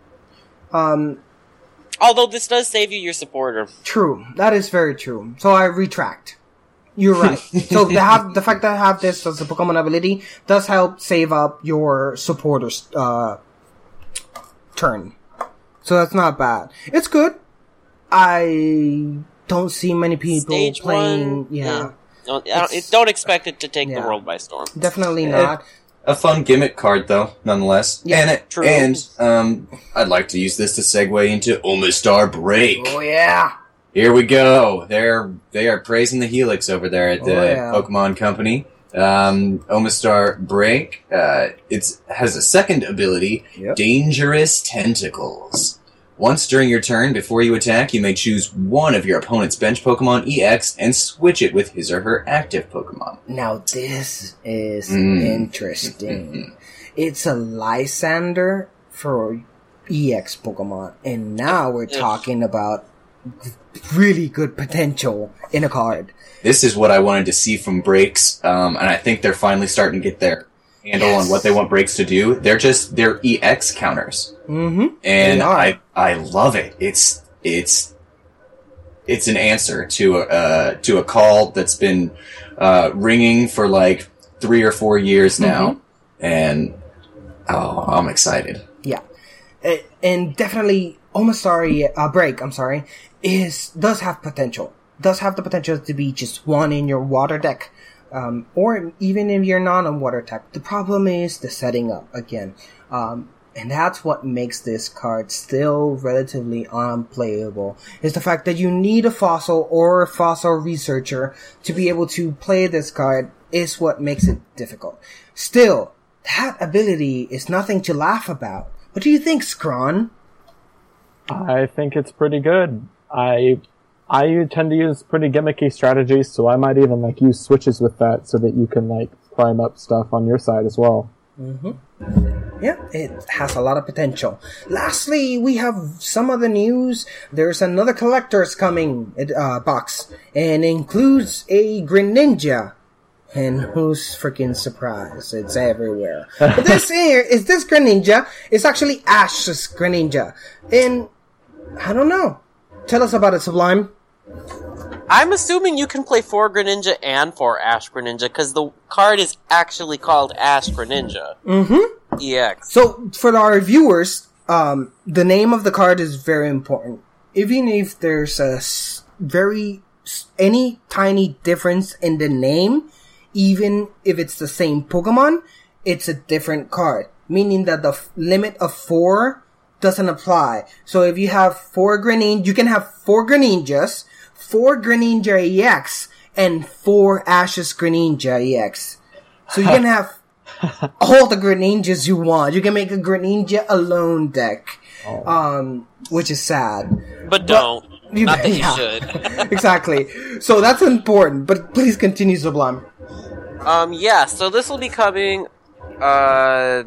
Speaker 7: Um,
Speaker 6: Although this does save you your supporter.
Speaker 7: True. That is very true. So I retract. You're right. So to have, the fact that I have this as a Pokemon ability does help save up your supporter's uh, turn. So that's not bad. It's good. I don't see many people
Speaker 6: Stage
Speaker 7: playing.
Speaker 6: One,
Speaker 7: yeah.
Speaker 6: yeah. Don't, I don't, don't expect it to take
Speaker 7: yeah.
Speaker 6: the world by storm.
Speaker 7: Definitely not.
Speaker 9: A fun gimmick card, though, nonetheless.
Speaker 7: Yeah,
Speaker 9: and it,
Speaker 6: true.
Speaker 9: And um, I'd like to use this to segue into Omastar Break.
Speaker 7: Oh yeah.
Speaker 9: Here we go. They're they are praising the Helix over there at the
Speaker 7: oh, yeah.
Speaker 9: Pokemon Company. Um, Omastar Break. Uh, it has a second ability,
Speaker 7: yep.
Speaker 9: Dangerous Tentacles. Once during your turn, before you attack, you may choose one of your opponent's bench Pokemon E X and switch it with his or her active Pokemon.
Speaker 7: Now this is
Speaker 9: Mm.
Speaker 7: interesting. It's a Lysander for E X Pokemon, and now we're talking about really good potential in a card.
Speaker 9: This is what I wanted to see from Breaks, um, and I think they're finally starting to get their handle
Speaker 7: Yes.
Speaker 9: on what they want Breaks to do. They're just, they're E X counters.
Speaker 7: Mm-hmm.
Speaker 9: And
Speaker 7: They are.
Speaker 9: I, I love it. It's, it's, it's an answer to a, uh, to a call that's been, uh, ringing for like three or four years now.
Speaker 7: Mm-hmm.
Speaker 9: And, oh, I'm excited.
Speaker 7: Yeah. Uh, and definitely Omastar uh, Break, I'm sorry, is, does have potential. Does have the potential to be just one in your water deck. Um, or even if you're not on water type. The problem is the setting up again. Um, and that's what makes this card still relatively unplayable, is the fact that you need a fossil or a fossil researcher to be able to play this card is what makes it difficult. Still, that ability is nothing to laugh about. What do you think, Scrawn?
Speaker 8: I think it's pretty good. I I tend to use pretty gimmicky strategies, so I might even like use switches with that so that you can like prime up stuff on your side as well.
Speaker 7: Mm-hmm. Yeah, it has a lot of potential. Lastly, we have some other news. There's another collector's coming uh, box, and includes a Greninja. And who's freaking surprised? It's everywhere. But this here is this Greninja. It's actually Ash's Greninja, and I don't know. Tell us about it, Sublime.
Speaker 6: I'm assuming you can play for Greninja and for Ash Greninja, because the card is actually called Ash Greninja.
Speaker 7: Mm-hmm.
Speaker 6: E X.
Speaker 7: So, for our viewers, um, the name of the card is very important. Even if there's a s- very, s- any tiny difference in the name, even if it's the same Pokemon, it's a different card. Meaning that the f- limit of four doesn't apply. So if you have four Greninja, you can have four Greninjas, four Greninja E X, and four Ash's Greninja E X. So you can have all the Greninjas you want. You can make a Greninja alone deck. Oh. Um, which is sad.
Speaker 6: But don't.
Speaker 7: You,
Speaker 6: Not that you
Speaker 7: yeah.
Speaker 6: should.
Speaker 7: Exactly. So that's important, but please continue, Sublime.
Speaker 6: Um, yeah, so this will be coming, uh,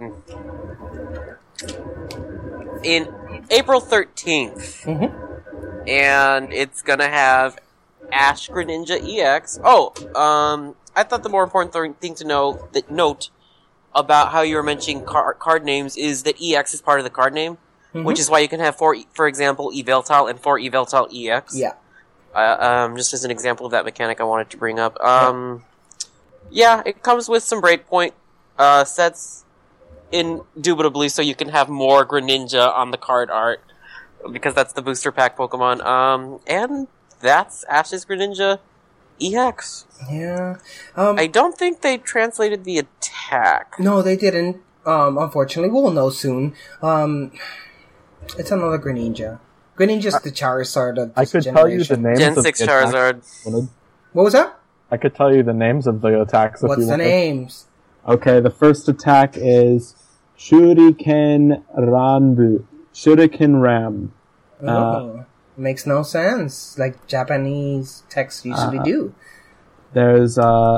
Speaker 6: in April thirteenth.
Speaker 7: Mm-hmm.
Speaker 6: And it's gonna have Ash Greninja E X. Oh, um, I thought the more important th- thing to know, that note about how you were mentioning car- card names is that E X is part of the card name, mm-hmm. which is why you can have four, for example, Yveltal and four Yveltal E X.
Speaker 7: Yeah.
Speaker 6: Uh, um, just as an example of that mechanic I wanted to bring up. Um, yeah, it comes with some breakpoint, uh, sets, indubitably, so you can have more Greninja on the card art, because that's the booster pack Pokemon. Um, and that's Ash's Greninja E X.
Speaker 7: Yeah. Um,
Speaker 6: I don't think they translated the attack.
Speaker 7: No, they didn't. Um, unfortunately, we'll know soon. Um, it's another Greninja. Greninja's the Charizard of this
Speaker 8: I could
Speaker 7: generation.
Speaker 8: tell you the names
Speaker 6: Gen
Speaker 8: of
Speaker 6: six
Speaker 8: the
Speaker 6: Charizard.
Speaker 7: What was that?
Speaker 8: I could tell you the names of the attacks if
Speaker 7: What's
Speaker 8: you
Speaker 7: the
Speaker 8: want.
Speaker 7: names?
Speaker 8: Okay, the first attack is Shuriken Ranbu. Shuriken Ram.
Speaker 7: Oh,
Speaker 8: Uh,
Speaker 7: makes no sense. Like Japanese texts usually
Speaker 8: Uh,
Speaker 7: do.
Speaker 8: There's uh,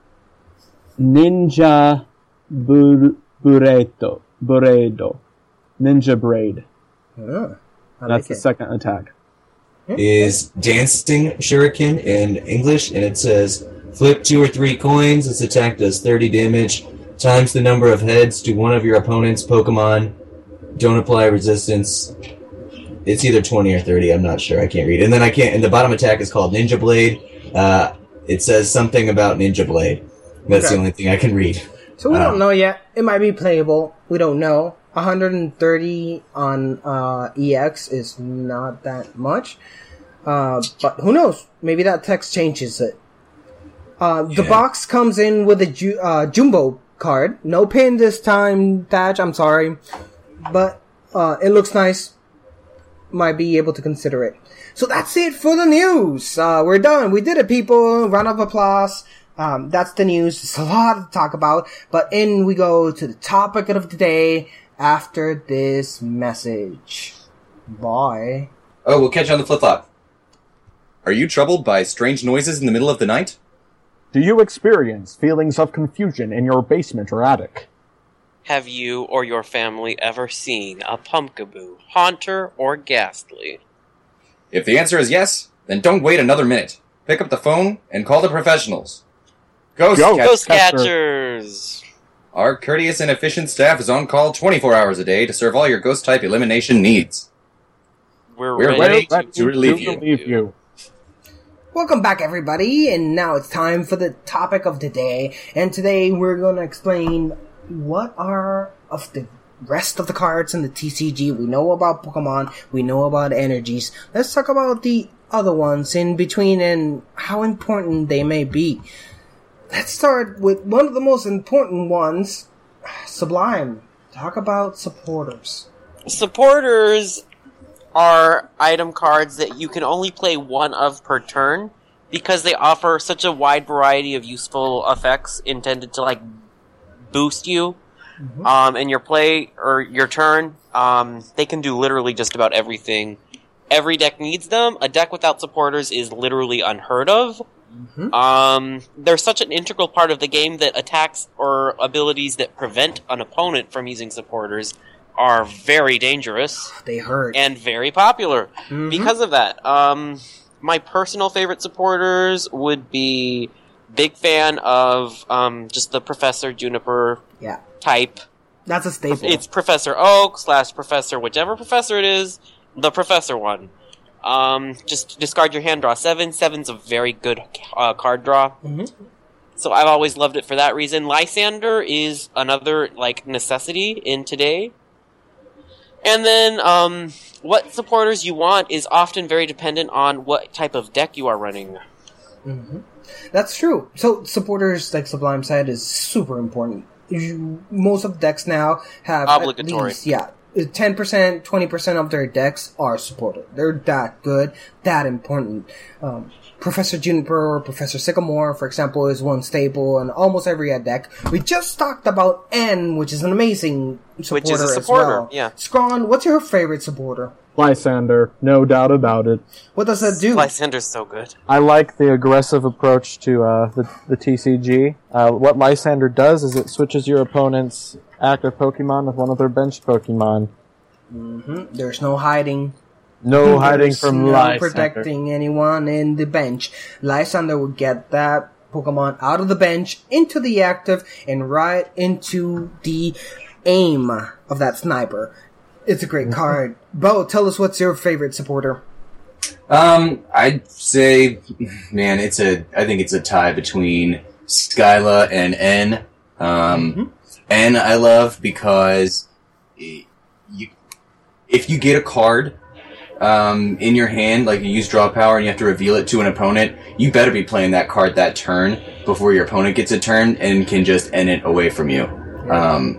Speaker 8: Ninja Bur- Bureto. Buredo. Ninja Braid.
Speaker 7: Oh, I
Speaker 8: That's
Speaker 7: like
Speaker 8: the
Speaker 7: it.
Speaker 8: second attack.
Speaker 9: Is Dancing Shuriken in English, and it says, flip two or three coins, this attack does thirty damage, times the number of heads to one of your opponent's Pokemon, don't apply resistance. It's either twenty or thirty, I'm not sure, I can't read. And then I can't, and the bottom attack is called Ninja Blade. Uh, it says something about Ninja Blade. That's
Speaker 7: Okay.
Speaker 9: the only thing I can read.
Speaker 7: So we
Speaker 9: Uh,
Speaker 7: don't know yet. It might be playable. We don't know. one hundred thirty on uh, E X is not that much. Uh, but who knows? Maybe that text changes it. Uh, the
Speaker 9: Yeah.
Speaker 7: box comes in with a ju- uh, Jumbo card. No pin this time, Thatch. I'm sorry. But uh, it looks nice. Might be able to consider it. So that's it for the news. Uh, we're done. We did it, people. Round of applause. Um, that's the news. It's a lot to talk about. But in we go to the topic of the day after this message. Bye.
Speaker 10: Oh, we'll catch you on the flip-flop. Are you troubled by strange noises in the middle of the night?
Speaker 8: Do you experience feelings of confusion in your basement or attic?
Speaker 6: Have you or your family ever seen a Pumpkaboo, Haunter, or Ghastly?
Speaker 10: If the answer is yes, then don't wait another minute. Pick up the phone and call the professionals. Ghost,
Speaker 8: Go.
Speaker 10: Catch-
Speaker 6: Ghost
Speaker 8: Catcher.
Speaker 6: Catchers!
Speaker 10: Our courteous and efficient staff is on call twenty-four hours a day to serve all your ghost-type elimination needs.
Speaker 6: We're,
Speaker 10: We're
Speaker 6: ready,
Speaker 10: ready
Speaker 6: to,
Speaker 10: to relieve you.
Speaker 8: relieve you.
Speaker 7: Welcome back, everybody, and now it's time for the topic of the day. And today we're going to explain what are of the rest of the cards in the T C G. We know about Pokemon, we know about energies. Let's talk about the other ones in between and how important they may be. Let's start with one of the most important ones, Sublime. Talk about supporters.
Speaker 6: Supporters are item cards that you can only play one of per turn because they offer such a wide variety of useful effects intended to like boost you mm-hmm. um, in your play or your turn. Um, they can do literally just about everything. Every deck needs them. A deck without supporters is literally unheard of. Mm-hmm. Um, they're such an integral part of the game that attacks or abilities that prevent an opponent from using supporters are very dangerous.
Speaker 7: They hurt.
Speaker 6: And very popular
Speaker 7: mm-hmm.
Speaker 6: because of that. Um, my personal favorite supporters would be big fan of um, just the Professor Juniper
Speaker 7: yeah.
Speaker 6: type.
Speaker 7: That's a staple.
Speaker 6: It's Professor Oak slash Professor, whichever Professor it is, the Professor one. Um, just discard your hand, draw seven. Seven's a very good uh, card draw.
Speaker 7: Mm-hmm.
Speaker 6: So I've always loved it for that reason. Lysander is another like necessity in today. And then, um, what supporters you want is often very dependent on what type of deck you are running.
Speaker 7: Mm-hmm. That's true. So, supporters, like Sublime said, is super important. You, most of the decks now have
Speaker 6: Obligatory.
Speaker 7: At least, yeah, ten percent, twenty percent of their decks are supported. They're that good, that important. Um, Professor Juniper or Professor Sycamore, for example, is one staple in almost every deck. We just talked about N, which is an amazing supporter,
Speaker 6: which is a supporter,
Speaker 7: as well.
Speaker 6: yeah.
Speaker 7: Scrawn, what's your favorite supporter?
Speaker 8: Lysander, no doubt about it.
Speaker 7: What does that do?
Speaker 6: Lysander's so good.
Speaker 8: I like the aggressive approach to uh, the, the T C G. Uh, what Lysander does is it switches your opponent's active Pokemon with one of their benched Pokemon.
Speaker 7: Mm-hmm. There's no hiding.
Speaker 8: No hiding from
Speaker 7: no
Speaker 8: Lysander.
Speaker 7: protecting anyone in the bench. Lysander will get that Pokemon out of the bench, into the active, and right into the aim of that sniper. It's a great card. Bo, tell us what's your favorite supporter.
Speaker 9: Um, I'd say, man, it's a, I think it's a tie between Skyla and N. Um, mm-hmm. N I love because you, if you get a card, um, in your hand, like you use draw power and you have to reveal it to an opponent, you better be playing that card that turn before your opponent gets a turn and can just end it away from you. Um,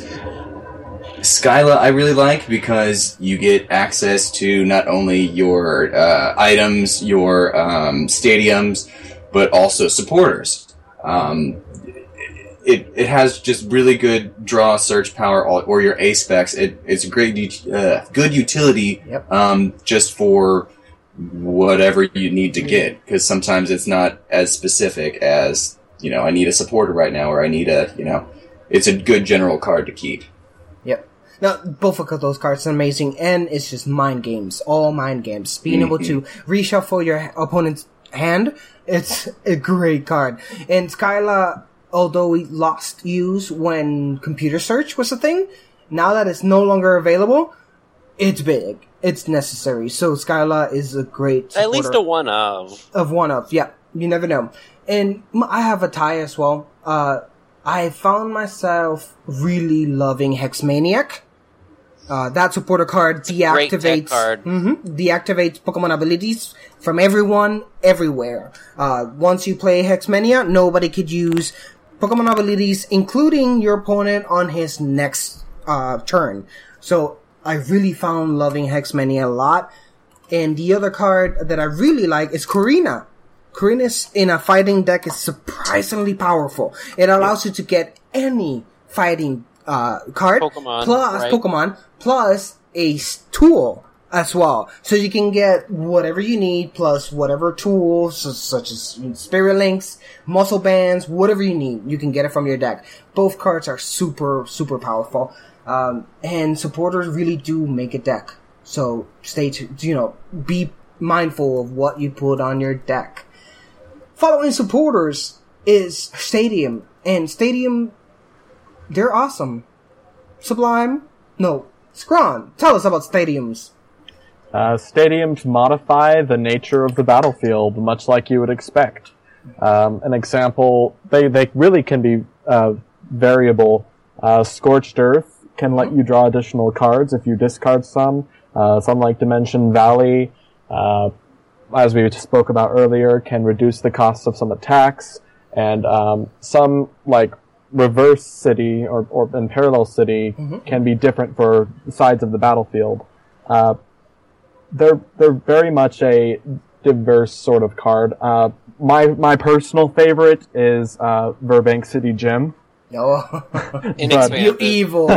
Speaker 9: Skyla I really like because you get access to not only your uh, items, your um, stadiums, but also supporters. Um, it it has just really good draw, search power, or your A specs. It it's a great uh, good utility,
Speaker 7: yep.
Speaker 9: um, just for whatever you need to get. Because sometimes it's not as specific as, you know, I need a supporter right now, or I need a, you know, it's a good general card to keep.
Speaker 7: Yep. Now, both of those cards are amazing, and it's just mind games, all mind games. Being mm-hmm. able to reshuffle your opponent's hand, it's a great card. And Skyla, although we lost use when computer search was a thing, now that it's no longer available, it's big. It's necessary. So Skyla is a great
Speaker 6: At least a one of.
Speaker 7: Of one of, yeah. You never know. And I have a tie as well. Uh, I found myself really loving Hexmaniac. Uh, that supporter card deactivates
Speaker 6: card.
Speaker 7: Mm-hmm, deactivates Pokemon abilities from everyone, everywhere. Uh, once you play Hexmania, nobody could use Pokemon abilities, including your opponent on his next uh, turn. So I really found loving Hexmania a lot. And the other card that I really like is Korrina. Korrina in a fighting deck is surprisingly powerful. It allows you to get any fighting uh, card,
Speaker 6: Pokemon,
Speaker 7: plus
Speaker 6: right?
Speaker 7: Pokemon, plus a tool as well. So you can get whatever you need, plus whatever tools, such as Spirit Links, Muscle Bands, whatever you need, you can get it from your deck. Both cards are super, super powerful. Um, and supporters really do make a deck. So stay tuned, you know, be mindful of what you put on your deck. Following supporters is Stadium. And Stadium, they're awesome. Sublime? No. Scrawn, tell us about Stadiums.
Speaker 8: Uh, stadiums modify the nature of the battlefield, much like you would expect. Um, an example, they, they really can be uh, variable. Uh, Scorched Earth can let you draw additional cards if you discard some. Uh, some like Dimension Valley, uh, as we spoke about earlier, can reduce the cost of some attacks. And um, some, like Reverse City or, or in Parallel City, mm-hmm. can be different for sides of the battlefield. Uh, they're they're very much a diverse sort of card. Uh, my my personal favorite is uh, Burbank City Gym.
Speaker 7: Oh,
Speaker 6: you
Speaker 7: evil,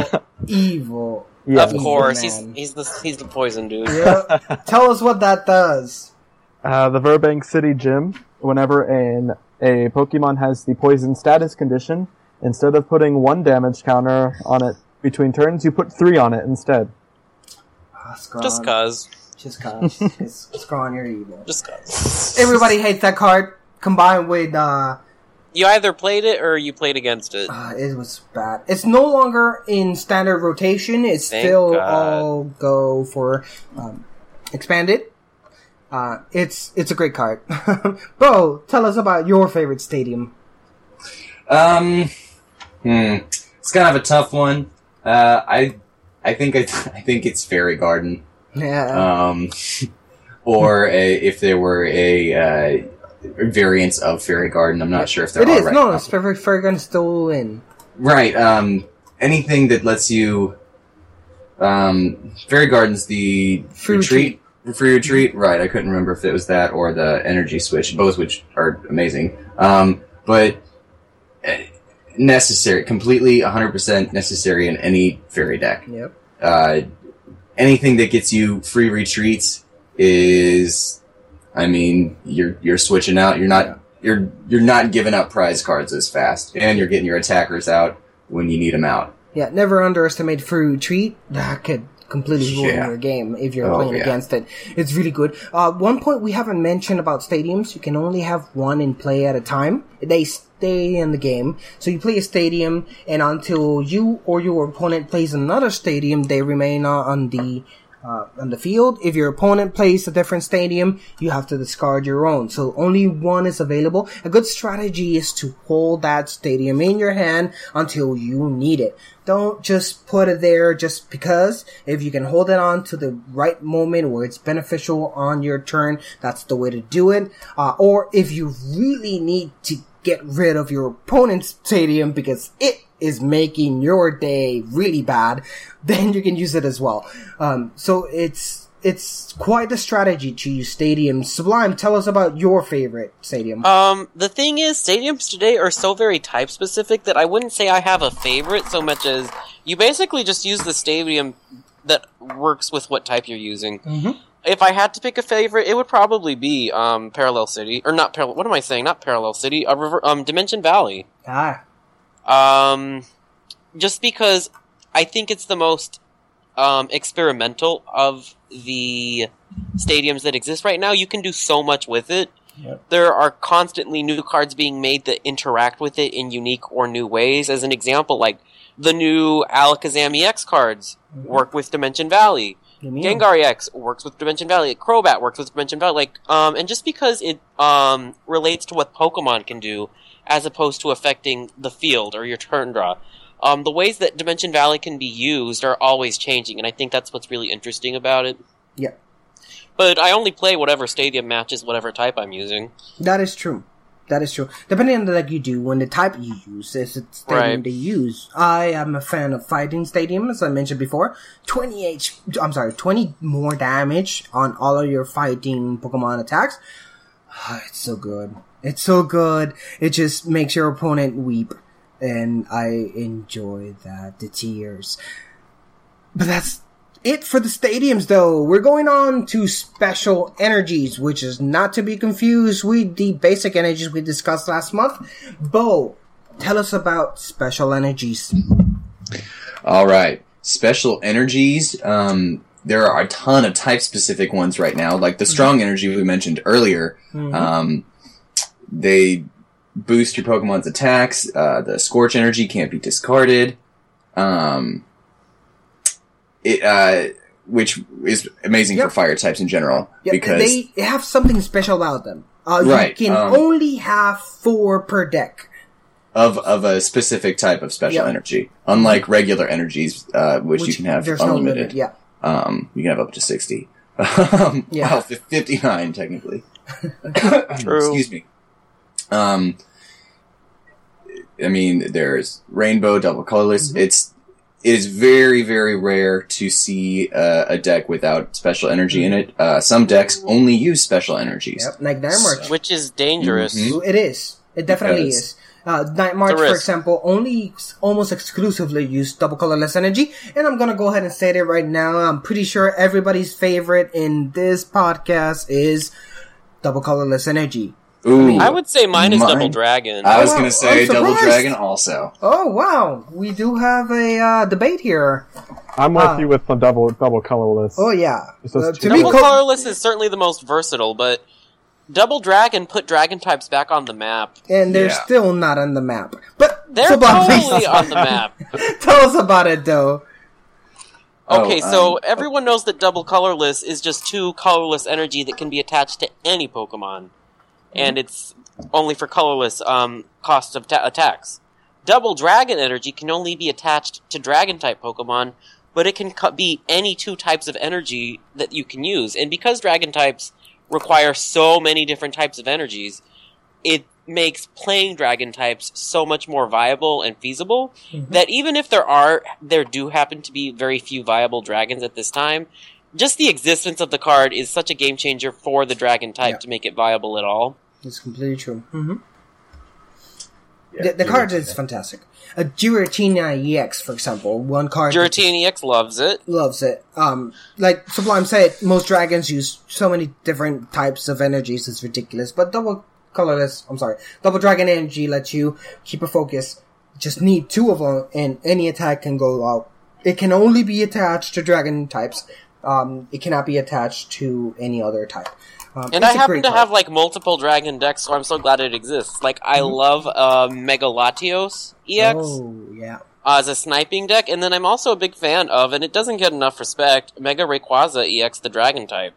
Speaker 7: evil.
Speaker 6: Yeah. Of course,
Speaker 7: man.
Speaker 6: he's he's the he's the poison dude.
Speaker 7: Yeah. Tell us what that does.
Speaker 8: Uh, the Burbank City Gym. Whenever an a Pokemon has the poison status condition, instead of putting one damage counter on it between turns, you put three on it instead.
Speaker 7: Oh,
Speaker 6: Just cause.
Speaker 7: Just cause. It's Scrawn, you're evil.
Speaker 6: Just cause.
Speaker 7: Everybody hates that card, combined with, uh...
Speaker 6: You either played it or you played against it.
Speaker 7: Uh, it was bad. It's no longer in standard rotation. It's
Speaker 6: Thank
Speaker 7: still
Speaker 6: God.
Speaker 7: all go for, um, expanded. Uh, it's, it's a great card. Bo, tell us about your favorite stadium.
Speaker 9: Um, hmm. It's kind of a tough one. Uh, I, I think I, I think it's Fairy Garden.
Speaker 7: Yeah.
Speaker 9: Um, or a, if there were a, uh, variants of Fairy Garden, I'm not sure if there
Speaker 7: it
Speaker 9: are
Speaker 7: is.
Speaker 9: right
Speaker 7: No,
Speaker 9: now.
Speaker 7: it's Fairy, Fairy Garden still in.
Speaker 9: Right, um, anything that lets you um, Fairy Gardens, the
Speaker 7: Free
Speaker 9: retreat, free retreat. Right, I couldn't remember if it was that or the energy switch, both which are amazing. Um, but uh, necessary, completely one hundred percent necessary in any fairy deck.
Speaker 7: Yep.
Speaker 9: Uh, anything that gets you free retreats is, I mean, you're you're switching out. You're not. Yeah. You're you're not giving up prize cards as fast, and you're getting your attackers out when you need them out.
Speaker 7: Yeah, never underestimate free retreat. That could completely ruin
Speaker 9: Yeah.
Speaker 7: your game if you're
Speaker 9: Oh,
Speaker 7: playing
Speaker 9: yeah.
Speaker 7: against it. It's really good. Uh, one point we haven't mentioned about stadiums, you can only have one in play at a time. They stay in the game. So you play a stadium, and until you or your opponent plays another stadium, they remain uh, on the Uh, on the field. If your opponent plays a different stadium, you have to discard your own. So only one is available. A good strategy is to hold that stadium in your hand until you need it. Don't just put it there just because. If you can hold it on to the right moment where it's beneficial on your turn, that's the way to do it. Uh, or if you really need to get rid of your opponent's stadium because it is making your day really bad, then you can use it as well. Um, so it's it's quite a strategy to use stadiums. Sublime, tell us about your favorite stadium.
Speaker 6: Um, the thing is, stadiums today are so very type specific that I wouldn't say I have a favorite so much as you basically just use the stadium that works with what type you're using.
Speaker 7: Mm-hmm.
Speaker 6: If I had to pick a favorite, it would probably be um, Parallel City, or not Parallel. What am I saying? Not Parallel City. Uh, River, um, Dimension Valley.
Speaker 7: Ah.
Speaker 6: Um, just because I think it's the most um, experimental of the stadiums that exist right now. You can do so much with it.
Speaker 7: Yep.
Speaker 6: There are constantly new cards being made that interact with it in unique or new ways. As an example, like the new Alakazam E X cards mm-hmm. work with Dimension Valley. Gengar E X works with Dimension Valley. Crobat works with Dimension Valley. Like, um, and just because it um, relates to what Pokemon can do, as opposed to affecting the field or your turn draw, um, the ways that Dimension Valley can be used are always changing, and I think that's what's really interesting about it.
Speaker 7: Yeah.
Speaker 6: But I only play whatever stadium matches whatever type I'm using.
Speaker 7: That is true. That is true. Depending on the deck you do and the type you use, is the stadium
Speaker 6: Right.
Speaker 7: they use. I am a fan of Fighting Stadium, as I mentioned before. twenty H, I'm sorry, twenty more damage on all of your fighting Pokemon attacks. It's so good. It's so good. It just makes your opponent weep. And I enjoy that. The tears. But that's it for the stadiums, though. We're going on to special energies, which is not to be confused with the basic energies we discussed last month. Bo, tell us about special energies.
Speaker 9: All right. Special energies. Um, there are a ton of type-specific ones right now, like the strong energy we mentioned earlier.
Speaker 7: Mm-hmm.
Speaker 9: Um, they boost your Pokemon's attacks. Uh, the Scorch energy can't be discarded. Um, it, uh, which is amazing
Speaker 7: Yep.
Speaker 9: for fire types in general.
Speaker 7: Yeah,
Speaker 9: because
Speaker 7: they have something special about them. Uh,
Speaker 9: Right,
Speaker 7: You can
Speaker 9: um,
Speaker 7: only have four per deck.
Speaker 9: of of a specific type of special
Speaker 7: Yep.
Speaker 9: energy, unlike regular energies, uh, which, you
Speaker 7: Which
Speaker 9: can have
Speaker 7: there's no
Speaker 9: unlimited.
Speaker 7: limit, yeah.
Speaker 9: Um, you can have up to sixty. um,
Speaker 7: Yeah.
Speaker 9: Well, f- fifty-nine technically.
Speaker 6: True.
Speaker 9: Excuse me. Um, I mean, there's rainbow, double colorless.
Speaker 7: Mm-hmm.
Speaker 9: It's it is very very rare to see uh, a deck without special energy in it. Uh, some decks only use special energies.
Speaker 7: Yep, like Night March.
Speaker 6: Which is dangerous.
Speaker 9: Mhm.
Speaker 7: It is. It definitely
Speaker 9: Because-
Speaker 7: is. Uh, Night March,
Speaker 6: It's a
Speaker 7: for
Speaker 6: risk.
Speaker 7: example, only almost exclusively use double colorless energy, and I'm gonna go ahead and say it right now. I'm pretty sure everybody's favorite in this podcast is double colorless energy.
Speaker 9: Ooh,
Speaker 6: I would say mine is
Speaker 9: Mine-
Speaker 6: Double Dragon.
Speaker 9: I was
Speaker 7: Oh, wow,
Speaker 9: gonna say
Speaker 7: I'm
Speaker 9: double
Speaker 7: surprised.
Speaker 9: dragon also.
Speaker 7: Oh wow, we do have a uh, debate here.
Speaker 8: I'm with
Speaker 7: Ah.
Speaker 8: you with the double double colorless.
Speaker 7: Oh yeah,
Speaker 8: It's just
Speaker 7: Uh,
Speaker 8: too
Speaker 7: to me,
Speaker 6: Double
Speaker 7: co-
Speaker 6: Colorless is certainly the most versatile, but Double Dragon put Dragon types back on the map.
Speaker 7: and they're
Speaker 9: Yeah.
Speaker 7: still not on the map. But
Speaker 6: They're
Speaker 7: Sublime,
Speaker 6: totally
Speaker 7: please-
Speaker 6: on the map.
Speaker 7: Tell us about it, though.
Speaker 6: Okay,
Speaker 9: Oh,
Speaker 6: so
Speaker 9: um,
Speaker 6: everyone knows that Double Colorless is just two colorless energy that can be attached to any Pokemon. And it's only for colorless um, cost of ta- attacks. Double Dragon energy can only be attached to Dragon-type Pokemon, but it can co- be any two types of energy that you can use. And because Dragon types require so many different types of energies, it makes playing dragon types so much more viable and feasible
Speaker 7: Mhm.
Speaker 6: that even if there are, there do happen to be very few viable dragons at this time, just the existence of the card is such a game changer for the dragon type
Speaker 7: Yeah.
Speaker 6: to make it viable at all.
Speaker 7: It's completely true. Mm-hmm.
Speaker 10: Yeah,
Speaker 7: the the card
Speaker 10: Giratina.
Speaker 7: is fantastic. A Giratina E X, for example, one card that
Speaker 6: Giratina E X loves it.
Speaker 7: loves it. Um, like Sublime said, most dragons use so many different types of energies, it's ridiculous. But double colorless, I'm sorry, double dragon energy lets you keep a focus. Just need two of them, and any attack can go out. It can only be attached to dragon types. Um, it cannot be attached to any other type. Um,
Speaker 6: And
Speaker 7: it's
Speaker 6: I
Speaker 7: a
Speaker 6: happen
Speaker 7: great
Speaker 6: to
Speaker 7: card.
Speaker 6: have like multiple dragon decks, so I'm so glad it exists. Like I love uh, Mega Latios E X
Speaker 7: Oh yeah.
Speaker 6: uh, as a sniping deck, and then I'm also a big fan of, and it doesn't get enough respect, Mega Rayquaza E X, the dragon type.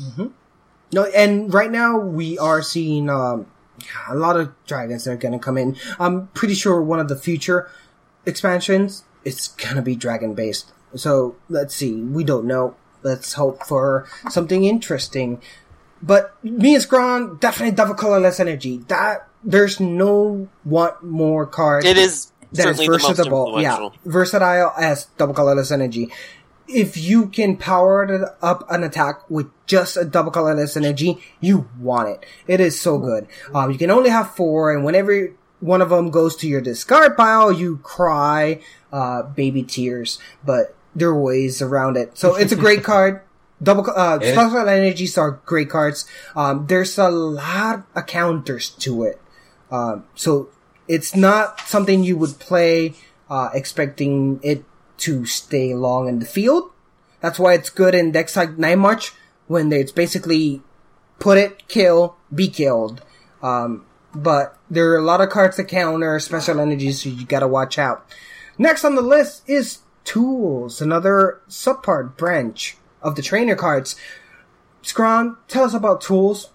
Speaker 7: No, and right now we are seeing um, a lot of dragons that are going to come in. I'm pretty sure one of the future expansions is going to be dragon based. So let's see. We don't know. Let's hope for something interesting. But me and Scron, definitely double colorless energy. That there's no one more card.
Speaker 6: It is
Speaker 7: that is
Speaker 6: certainly the most
Speaker 7: versatile. Yeah,
Speaker 6: influential.
Speaker 7: versatile as double colorless energy. If you can power it up an attack with just a double colorless energy, you want it. It is so good. Um, you can only have four, and whenever one of them goes to your discard pile, you cry uh, baby tears. But there are ways around it. So it's a great card. Double uh,
Speaker 9: Yeah.
Speaker 7: special energies are great cards. Um, there's a lot of counters to it. Um, so it's not something you would play uh, expecting it to stay long in the field. That's why it's good in decks like Night March, when it's basically put it, kill, be killed. Um, but there are a lot of cards that counter special energies, so you gotta watch out. Next on the list is Tools, another subpart branch of the trainer cards. Scron, tell us about Tools.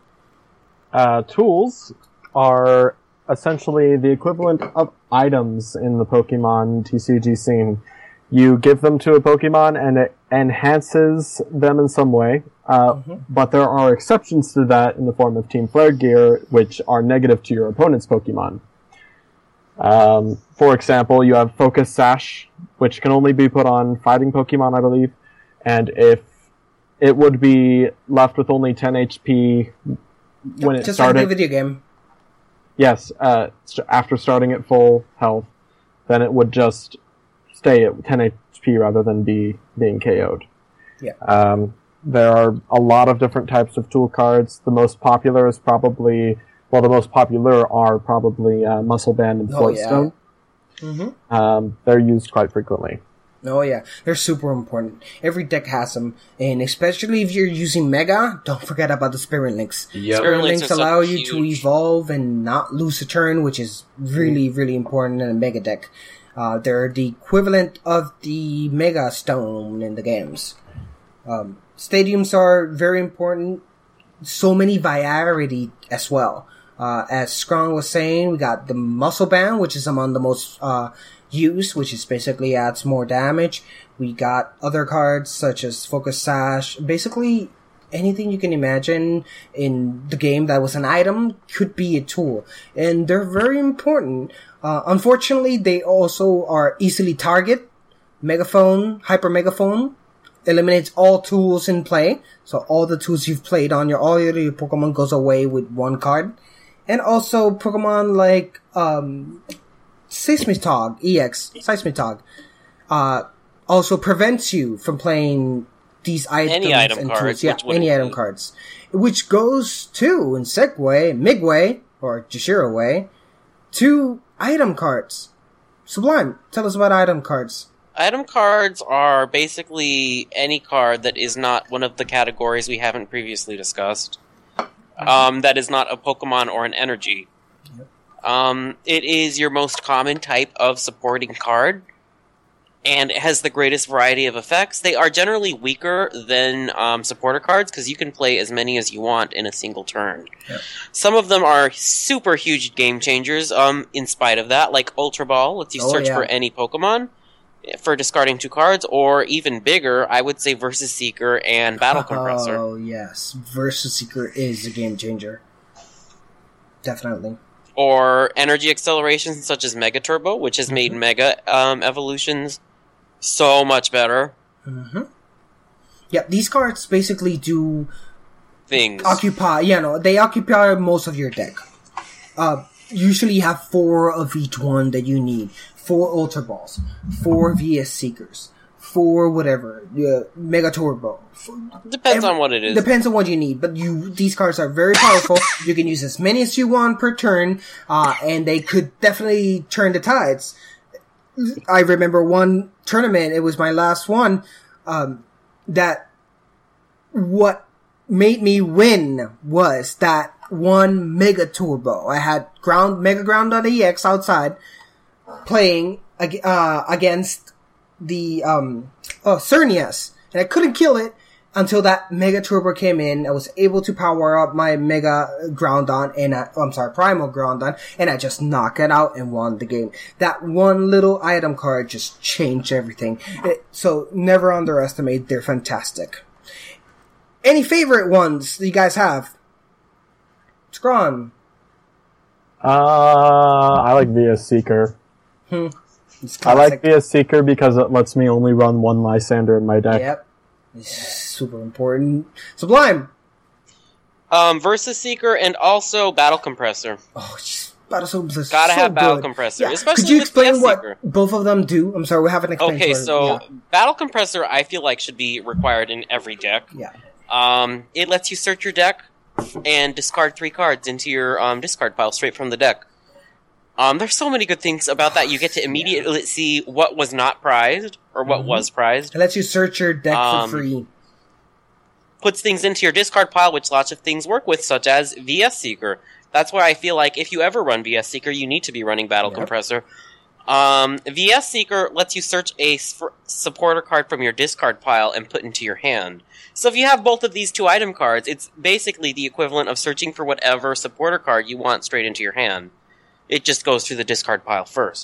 Speaker 8: Uh, tools are essentially the equivalent of items in the Pokemon T C G scene. You give them to a Pokemon and it enhances them in some way, uh,
Speaker 7: Mm-hmm.
Speaker 8: but there are exceptions to that in the form of Team Flare gear, which are negative to your opponent's Pokemon. Um, for example, you have Focus Sash, which can only be put on fighting Pokemon, I believe, and if it would be left with only ten H P when it
Speaker 7: Just
Speaker 8: started.
Speaker 7: like the video game.
Speaker 8: Yes, uh, st- after starting at full health, then it would just stay at ten H P rather than be being K O'd.
Speaker 7: Yeah.
Speaker 8: Um, there are a lot of different types of tool cards. The most popular is probably, well, the most popular are probably uh, Muscle Band and
Speaker 7: Oh, yeah.
Speaker 8: Floatstone.
Speaker 7: Mm-hmm.
Speaker 8: Um, they're used quite frequently.
Speaker 7: Oh yeah, they're super important. Every deck has them, and especially if you're using Mega, don't forget about the Spirit Links.
Speaker 9: Yep.
Speaker 7: Spirit
Speaker 6: Links
Speaker 7: Links
Speaker 6: are so
Speaker 7: allow you to
Speaker 6: huge.
Speaker 7: evolve and not lose a turn, which is really, really important in a Mega deck. Uh, they're the equivalent of the Mega Stone in the games. Um, stadiums are very important. So many variety as well. Uh, as Scron was saying, we got the Muscle Band, which is among the most uh, used, which is basically adds more damage. We got other cards such as Focus Sash. Basically, anything you can imagine in the game that was an item could be a tool. And they're very important. Uh, unfortunately, they also are easily target. Megaphone, Hyper Megaphone, eliminates all tools in play. So all the tools you've played on your, all your, your Pokemon goes away with one card. And also Pokemon like, um, Seismitoad E X, Seismitoad, uh, also prevents you from playing these items
Speaker 6: Any item
Speaker 7: and
Speaker 6: cards,
Speaker 7: tools. Yeah,
Speaker 6: which would
Speaker 7: any item
Speaker 6: include-
Speaker 7: cards. Which goes to, in Segway, Migway, or Jashira Way, to item cards. Sublime, tell us about item cards.
Speaker 6: Item cards are basically any card that is not one of the categories we haven't previously discussed. Um, that is not a Pokemon or an energy. Um, it is your most common type of supporting card, and it has the greatest variety of effects. They are generally weaker than um, supporter cards because you can play as many as you want in a single turn.
Speaker 7: Yep.
Speaker 6: Some of them are super huge game changers. Um, in spite of that, like Ultra Ball lets you
Speaker 7: Oh,
Speaker 6: search
Speaker 7: yeah.
Speaker 6: for any Pokemon for discarding two cards, or even bigger, I would say Versus Seeker and Battle Compressor.
Speaker 7: Oh, yes. Versus Seeker is a game changer. Definitely.
Speaker 6: or energy accelerations such as Mega Turbo, which has made Mega um, evolutions so much better.
Speaker 7: Mm-hmm. Yeah, these cards basically do
Speaker 6: things.
Speaker 7: Occupy, yeah, no, they occupy most of your deck. Uh, usually you have four of each one that you need. Four Ultra Balls, four V S Seekers, four whatever, uh, Mega Turbo.
Speaker 6: Depends Every, on what it is.
Speaker 7: Depends on what you need, but you these cards are very powerful. You can use as many as you want per turn, uh, and they could definitely turn the tides. I remember one tournament, it was my last one, um, that what made me win was that one Mega Turbo. I had ground Mega Ground.ex outside playing uh, against the um, oh, Cernias, and I couldn't kill it until that Mega Turbo came in. I was able to power up my Mega Groundon, and I, oh, I'm sorry, Primal Groundon, and I just knocked it out and won the game. That one little item card just changed everything. It, so never underestimate, they're fantastic. Any favorite ones that you guys have? Scrawn.
Speaker 8: Uh, I like V S Seeker.
Speaker 7: Hmm.
Speaker 8: I like V S Seeker because it lets me only run one Lysander in my deck.
Speaker 7: Yep. It's super important. Sublime.
Speaker 6: Um, Versus Seeker and also Battle Compressor.
Speaker 7: Oh, Battle Compressor.
Speaker 6: Gotta
Speaker 7: so
Speaker 6: have Battle
Speaker 7: good.
Speaker 6: Compressor.
Speaker 7: Yeah.
Speaker 6: Especially
Speaker 7: Could you
Speaker 6: with
Speaker 7: explain
Speaker 6: V S
Speaker 7: what
Speaker 6: Seeker.
Speaker 7: both of them do? I'm sorry, we haven't explained.
Speaker 6: Okay,
Speaker 7: what,
Speaker 6: so
Speaker 7: yeah.
Speaker 6: Battle Compressor I feel like should be required in every deck.
Speaker 7: Yeah.
Speaker 6: Um, it lets you search your deck and discard three cards into your um, discard pile straight from the deck. Um, there's so many good things about that. You get to immediately yeah. see what was not prized or what mm-hmm. was prized.
Speaker 7: It lets you search your deck
Speaker 6: um,
Speaker 7: for free.
Speaker 6: Puts things into your discard pile, which lots of things work with, such as V S Seeker. That's why I feel like if you ever run V S Seeker, you need to be running Battle yep. Compressor. Um, V S Seeker lets you search a sp- supporter card from your discard pile and put into your hand. So if you have both of these two item cards, it's basically the equivalent of searching for whatever supporter card you want straight into your hand. It just goes through the discard pile first.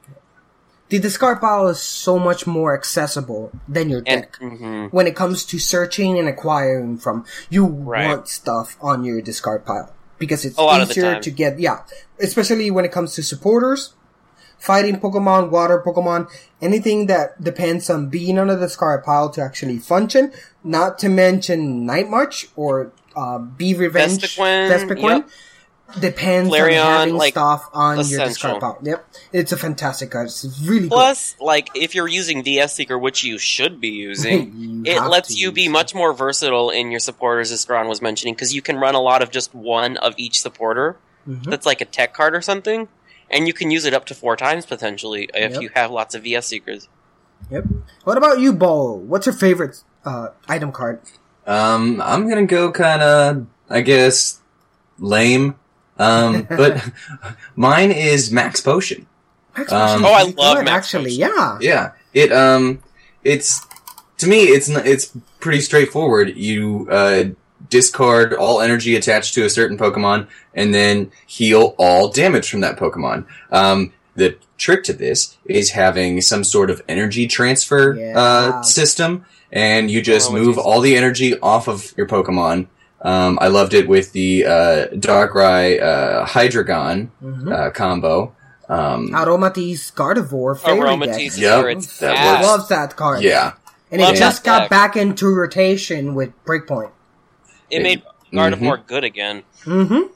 Speaker 7: The discard pile is so much more accessible than your deck.
Speaker 6: And, mm-hmm.
Speaker 7: When it comes to searching and acquiring from, you
Speaker 6: right.
Speaker 7: want stuff on your discard pile. Because it's
Speaker 6: A
Speaker 7: easier to get, yeah. Especially when it comes to supporters, fighting Pokemon, water Pokemon, anything that depends on being on the discard pile to actually function. Not to mention Night March or uh, Be Revenge.
Speaker 6: Vespiquen.
Speaker 7: Vespiquen. Yep. Depends
Speaker 6: Flareon,
Speaker 7: on having
Speaker 6: like,
Speaker 7: stuff on
Speaker 6: essential.
Speaker 7: your discard pile. Yep. It's a fantastic card. It's really
Speaker 6: Plus,
Speaker 7: good.
Speaker 6: like, if you're using V S Seeker, which you should be using,
Speaker 7: you
Speaker 6: it lets you be
Speaker 7: it.
Speaker 6: much more versatile in your supporters, as Scron was mentioning, because you can run a lot of just one of each supporter. Mm-hmm. That's like a tech card or something. And you can use it up to four times, potentially, if
Speaker 7: yep.
Speaker 6: you have lots of V S Seekers.
Speaker 7: Yep. What about you, Bo? What's your favorite uh, item card?
Speaker 9: Um, I'm gonna go kinda, I guess, lame. Um, but mine is Max Potion.
Speaker 7: Max Potion.
Speaker 9: Um,
Speaker 6: oh, I love
Speaker 7: good,
Speaker 6: Max
Speaker 7: actually.
Speaker 6: Potion.
Speaker 7: Yeah.
Speaker 9: Yeah. It um, it's to me, it's it's pretty straightforward. You uh discard all energy attached to a certain Pokemon, and then heal all damage from that Pokemon. Um, the trick to this is having some sort of energy transfer
Speaker 7: yeah.
Speaker 9: uh system, and you just
Speaker 6: oh,
Speaker 9: move all the energy off of your Pokemon. Um, I loved it with the uh, Darkrai uh, Hydreigon
Speaker 7: mm-hmm.
Speaker 9: uh, combo. Um,
Speaker 7: Aromatisse Gardevoir Fairy
Speaker 6: Aromatisse,
Speaker 7: deck.
Speaker 9: Yep,
Speaker 6: it's
Speaker 9: that
Speaker 6: fast.
Speaker 9: works.
Speaker 7: Loves that card.
Speaker 9: Yeah.
Speaker 7: And
Speaker 6: Love
Speaker 7: it just
Speaker 6: that
Speaker 7: got
Speaker 6: deck.
Speaker 7: back into rotation with Breakpoint.
Speaker 6: It made Gardevoir mm-hmm. good again.
Speaker 7: Mm-hmm.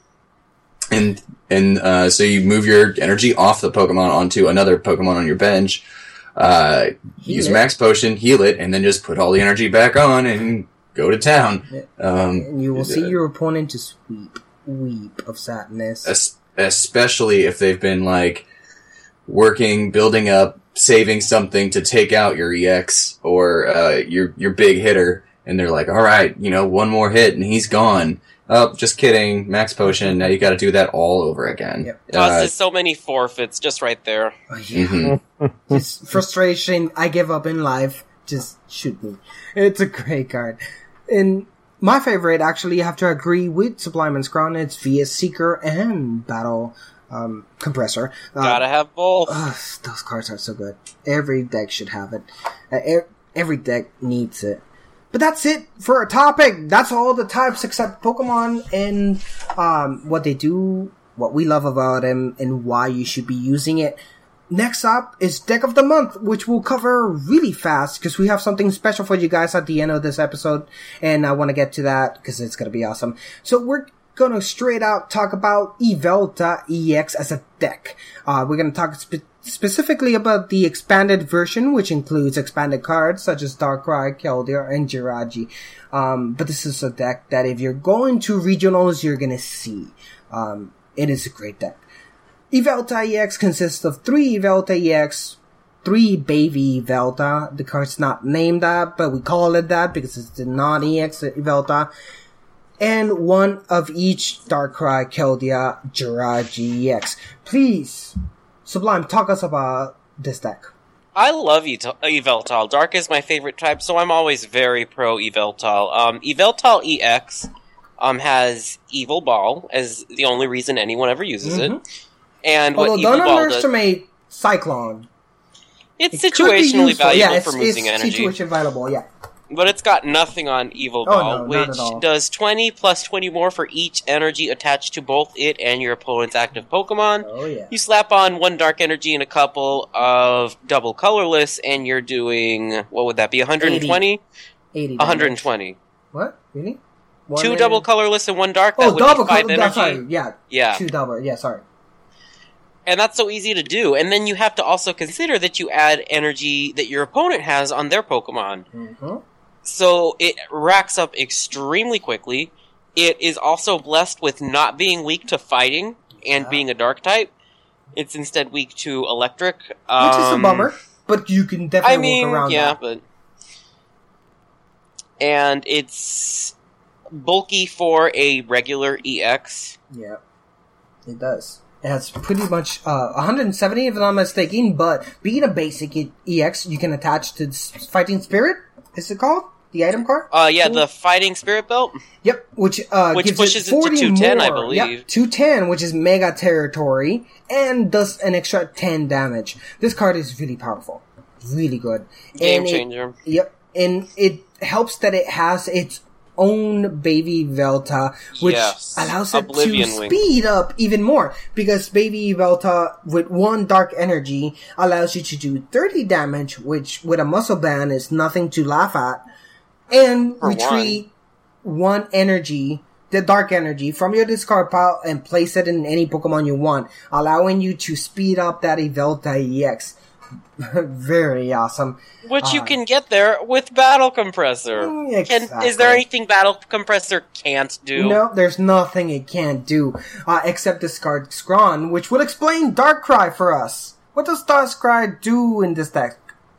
Speaker 9: And and uh, so you move your energy off the Pokemon onto another Pokemon on your bench. Uh, use
Speaker 7: it.
Speaker 9: Max Potion, heal it, and then just put all the energy back on and go to town. Um,
Speaker 7: and you will
Speaker 9: uh,
Speaker 7: see your opponent just weep, weep of sadness.
Speaker 9: es- especially if they've been like working, building up, saving something to take out your E X or uh, your your big hitter, and they're like, "All right, you know, one more hit and he's gone." Oh, just kidding. Max Potion. Now you got to do that all over again.
Speaker 7: Yep.
Speaker 9: Uh,
Speaker 6: Causes so many forfeits just right there.
Speaker 7: Oh, yeah.
Speaker 9: mm-hmm.
Speaker 7: Just frustration. I give up in life. Just shoot me. It's a great card. And my favorite, actually, you have to agree with Sublime and Scrawn. It's V S Seeker and Battle um, Compressor. Uh,
Speaker 6: Gotta have both.
Speaker 7: Uh, those cards are so good. Every deck should have it. Uh, er- every deck needs it. But that's it for our topic. That's all the types except Pokemon and um, what they do what we love about him, and why you should be using it. Next up is Deck of the Month, which we'll cover really fast because we have something special for you guys at the end of this episode, and I want to get to that because it's going to be awesome. So we're going to straight out talk about Yveltal E X as a deck. Uh, we're going to talk spe- specifically about the expanded version, which includes expanded cards such as Darkrai, Keldeo, and Jirachi. Um, but this is a deck that if you're going to regionals, you're going to see. Um, it is a great deck. Yveltal E X consists of three Yveltal E X, three Baby Yveltal. The card's not named that, but we call it that because it's the non-E X Yveltal. And one of each Darkrai, Keldeo, Jirachi E X. Please, Sublime, talk us about this deck.
Speaker 6: I love Yveltal. Dark is my favorite type, so I'm always very pro Yveltal. Um, Yveltal E X um, has Evil Ball as the only reason anyone ever uses mm-hmm. it. And
Speaker 7: Although
Speaker 6: what Evil
Speaker 7: don't
Speaker 6: Ball
Speaker 7: underestimate
Speaker 6: does,
Speaker 7: Cyclone.
Speaker 6: It's it situationally valuable
Speaker 7: yeah, it's,
Speaker 6: for losing
Speaker 7: it's
Speaker 6: energy.
Speaker 7: Situation valuable, yeah.
Speaker 6: But it's got nothing on Evil
Speaker 7: Oh,
Speaker 6: Ball,
Speaker 7: no, not
Speaker 6: which
Speaker 7: at all.
Speaker 6: does twenty plus twenty more for each energy attached to both it and your opponent's active Pokemon.
Speaker 7: Oh, yeah.
Speaker 6: You slap on one Dark Energy and a couple of double colorless, and you're doing, what would that be, one hundred twenty?
Speaker 7: eighty.
Speaker 6: one hundred twenty.
Speaker 7: What? Really? One
Speaker 6: Two
Speaker 7: and-
Speaker 6: double colorless and one dark, that
Speaker 7: Oh,
Speaker 6: would
Speaker 7: double
Speaker 6: be five
Speaker 7: color.
Speaker 6: energy.
Speaker 7: Sorry, yeah.
Speaker 6: Yeah.
Speaker 7: Two double. Yeah, sorry.
Speaker 6: And that's so easy to do. And then you have to also consider that you add energy that your opponent has on their Pokemon.
Speaker 7: Mm-hmm.
Speaker 6: So it racks up extremely quickly. It is also blessed with not being weak to fighting and
Speaker 7: Yeah.
Speaker 6: being a dark type. It's instead weak to electric.
Speaker 7: Which
Speaker 6: Um,
Speaker 7: is a bummer, but you can definitely
Speaker 6: I mean,
Speaker 7: work around
Speaker 6: yeah,
Speaker 7: that.
Speaker 6: but... And it's bulky for a regular E X.
Speaker 7: Yeah, it does. It has pretty much uh, one hundred seventy, if I'm not mistaken, but being a basic E X, you can attach to s- Fighting Spirit, is it called? The item card?
Speaker 6: Uh, yeah, the Fighting Spirit Belt.
Speaker 7: Yep, which uh,
Speaker 6: Which
Speaker 7: gives
Speaker 6: pushes
Speaker 7: it
Speaker 6: it to
Speaker 7: forty
Speaker 6: two ten,
Speaker 7: more.
Speaker 6: I believe.
Speaker 7: Yep, two ten, which is mega territory, and does an extra ten damage. This card is really powerful. Really good.
Speaker 6: Game
Speaker 7: And it-
Speaker 6: changer.
Speaker 7: Yep, and it helps that it has its own Baby Yveltal, which
Speaker 6: Yes.
Speaker 7: allows it
Speaker 6: Oblivion
Speaker 7: to
Speaker 6: Wing.
Speaker 7: speed up even more, because Baby Yveltal with one dark energy allows you to do thirty damage, which with a muscle band is nothing to laugh at, and
Speaker 6: For
Speaker 7: retreat one. one energy, the dark energy, from your discard pile and place it in any Pokemon you want, allowing you to speed up that Yveltal E X. Very awesome.
Speaker 6: Which you
Speaker 7: Uh,
Speaker 6: can get there with Battle Compressor.
Speaker 7: Mm,
Speaker 6: Can,
Speaker 7: exactly.
Speaker 6: is there anything Battle Compressor can't do?
Speaker 7: No, there's nothing it can't do, uh, except discard Scrawn, which will explain Darkrai for us. What does Darkrai do in this deck?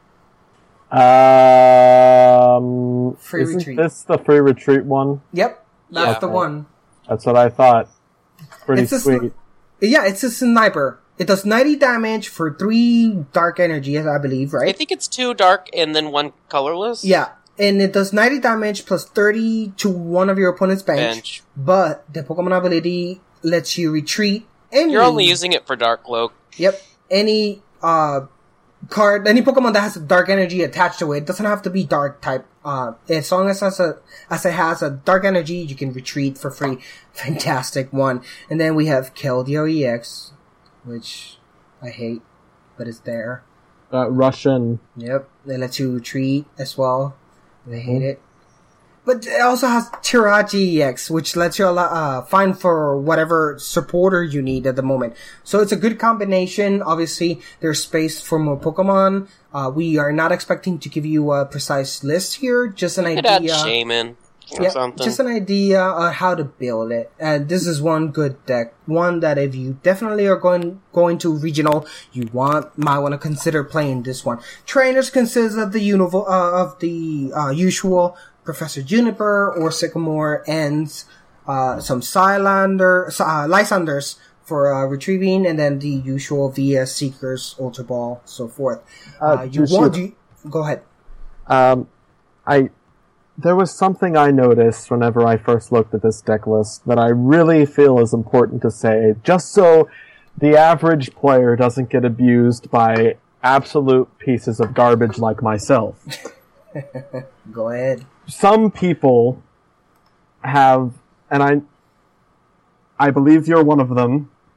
Speaker 8: Um,
Speaker 7: Free
Speaker 8: isn't
Speaker 7: retreat.
Speaker 8: this the free retreat one?
Speaker 7: Yep, that's
Speaker 6: Yeah.
Speaker 7: the one.
Speaker 8: That's what I thought. Pretty
Speaker 7: It's a
Speaker 8: sweet.
Speaker 7: sni- yeah, it's a sniper. It does ninety damage for three dark energy, I believe,
Speaker 6: I
Speaker 7: right?
Speaker 6: think it's two dark and then one colorless.
Speaker 7: Yeah, and it does ninety damage plus thirty to one of your opponent's bench.
Speaker 6: Bench.
Speaker 7: But the Pokemon ability lets you retreat any...
Speaker 6: You're only using it for Dark Cloak.
Speaker 7: Yep. Any uh card, any Pokemon that has a dark energy attached to it doesn't have to be dark type. Uh, as long as it has a, as it has a dark energy, you can retreat for free. Fantastic one. And then we have Keldeo E X, which I hate, but it's there.
Speaker 8: Uh, Russian.
Speaker 7: Yep. It lets you retreat as well. I hate it. But it also has Jirachi E X, which lets you allow, uh, find for whatever supporter you need at the moment. So it's a good combination. Obviously, there's space for more Pokemon. Uh, we are not expecting to give you a precise list here, just an
Speaker 6: Could add
Speaker 7: idea.
Speaker 6: Shaman or
Speaker 7: Yeah,
Speaker 6: something.
Speaker 7: just an idea on how to build it. And this is one good deck. One that if you definitely are going going to regional, you want might want to consider playing this one. Trainers consist of the univo- uh, of the uh, usual Professor Juniper or Sycamore, and uh, some Cylander, uh, Lysanders for uh, retrieving, and then the usual V S Seekers, Ultra Ball, so forth. Uh,
Speaker 8: Uh,
Speaker 7: you
Speaker 8: Juicy-
Speaker 7: want you go ahead.
Speaker 8: Um, I there was something I noticed whenever I first looked at this deck list that I really feel is important to say, just so the average player doesn't get abused by absolute pieces of garbage like myself.
Speaker 7: Go ahead.
Speaker 8: Some people have, and I, I believe you're one of them,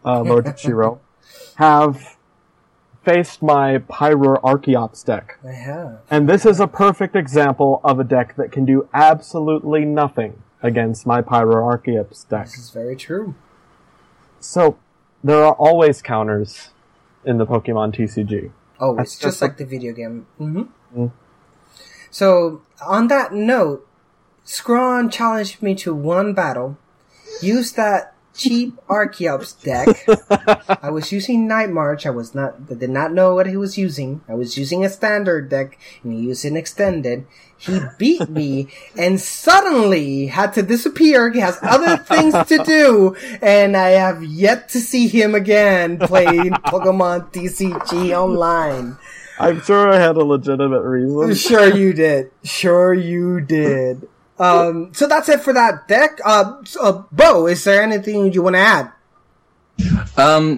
Speaker 8: uh, Lord Shiro, have faced my Pyro Archeops deck.
Speaker 7: I have.
Speaker 8: And this is a perfect example of a deck that can do absolutely nothing against my Pyro Archeops deck.
Speaker 7: This is very true.
Speaker 8: So, there are always counters in the Pokemon T C G.
Speaker 7: Oh,
Speaker 8: That's
Speaker 7: it's just
Speaker 8: just
Speaker 7: like the video game. Mm-hmm. Mm. So, on that note, Scrawn challenged me to one battle. Use that cheap Archeops deck. I was using Night March. I was not, I did not know what he was using. I was using a standard deck, and he used an extended. He beat me, and suddenly had to disappear. He has other things to do, and I have yet to see him again playing Pokemon T C G online.
Speaker 8: I'm sure I had a legitimate reason.
Speaker 7: Sure you did. Sure you did. Um, so that's it for that deck. Uh, uh, Bo, is there anything you want to add?
Speaker 9: Um,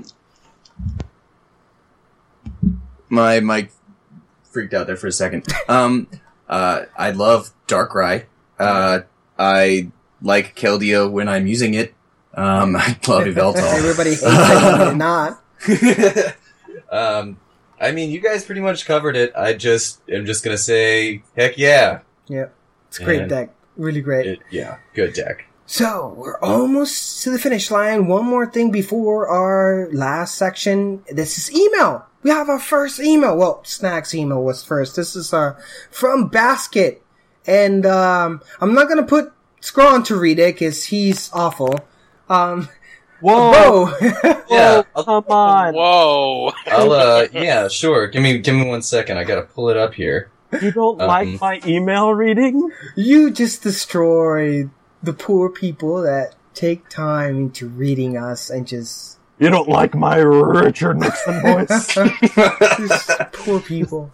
Speaker 9: my mic freaked out there for a second. Um, uh, I love Darkrai. Uh, I like Keldeo when I'm using it. Um, I love Yveltal.
Speaker 7: Everybody hates it when not.
Speaker 9: um, I mean, you guys pretty much covered it. I just am just gonna say, heck yeah.
Speaker 7: Yeah, it's a great
Speaker 9: And
Speaker 7: deck. Really great.
Speaker 9: It, yeah, good deck.
Speaker 7: So, we're almost to the finish line. One more thing before our last section. This is email. We have our first email. Well, Snack's email was first. This is uh, from Basket. And um, I'm not going to put Scrawn to read it because he's awful. Um,
Speaker 8: Whoa!
Speaker 7: Whoa.
Speaker 9: Yeah,
Speaker 8: Whoa, come on!
Speaker 6: Whoa!
Speaker 9: I'll, uh, yeah, sure. Give me, give me one second. I gotta pull it up here.
Speaker 8: You don't
Speaker 9: Um,
Speaker 8: like my email reading?
Speaker 7: You just destroyed the poor people that take time into reading us and just...
Speaker 8: You don't like my Richard Nixon voice?
Speaker 7: These poor people.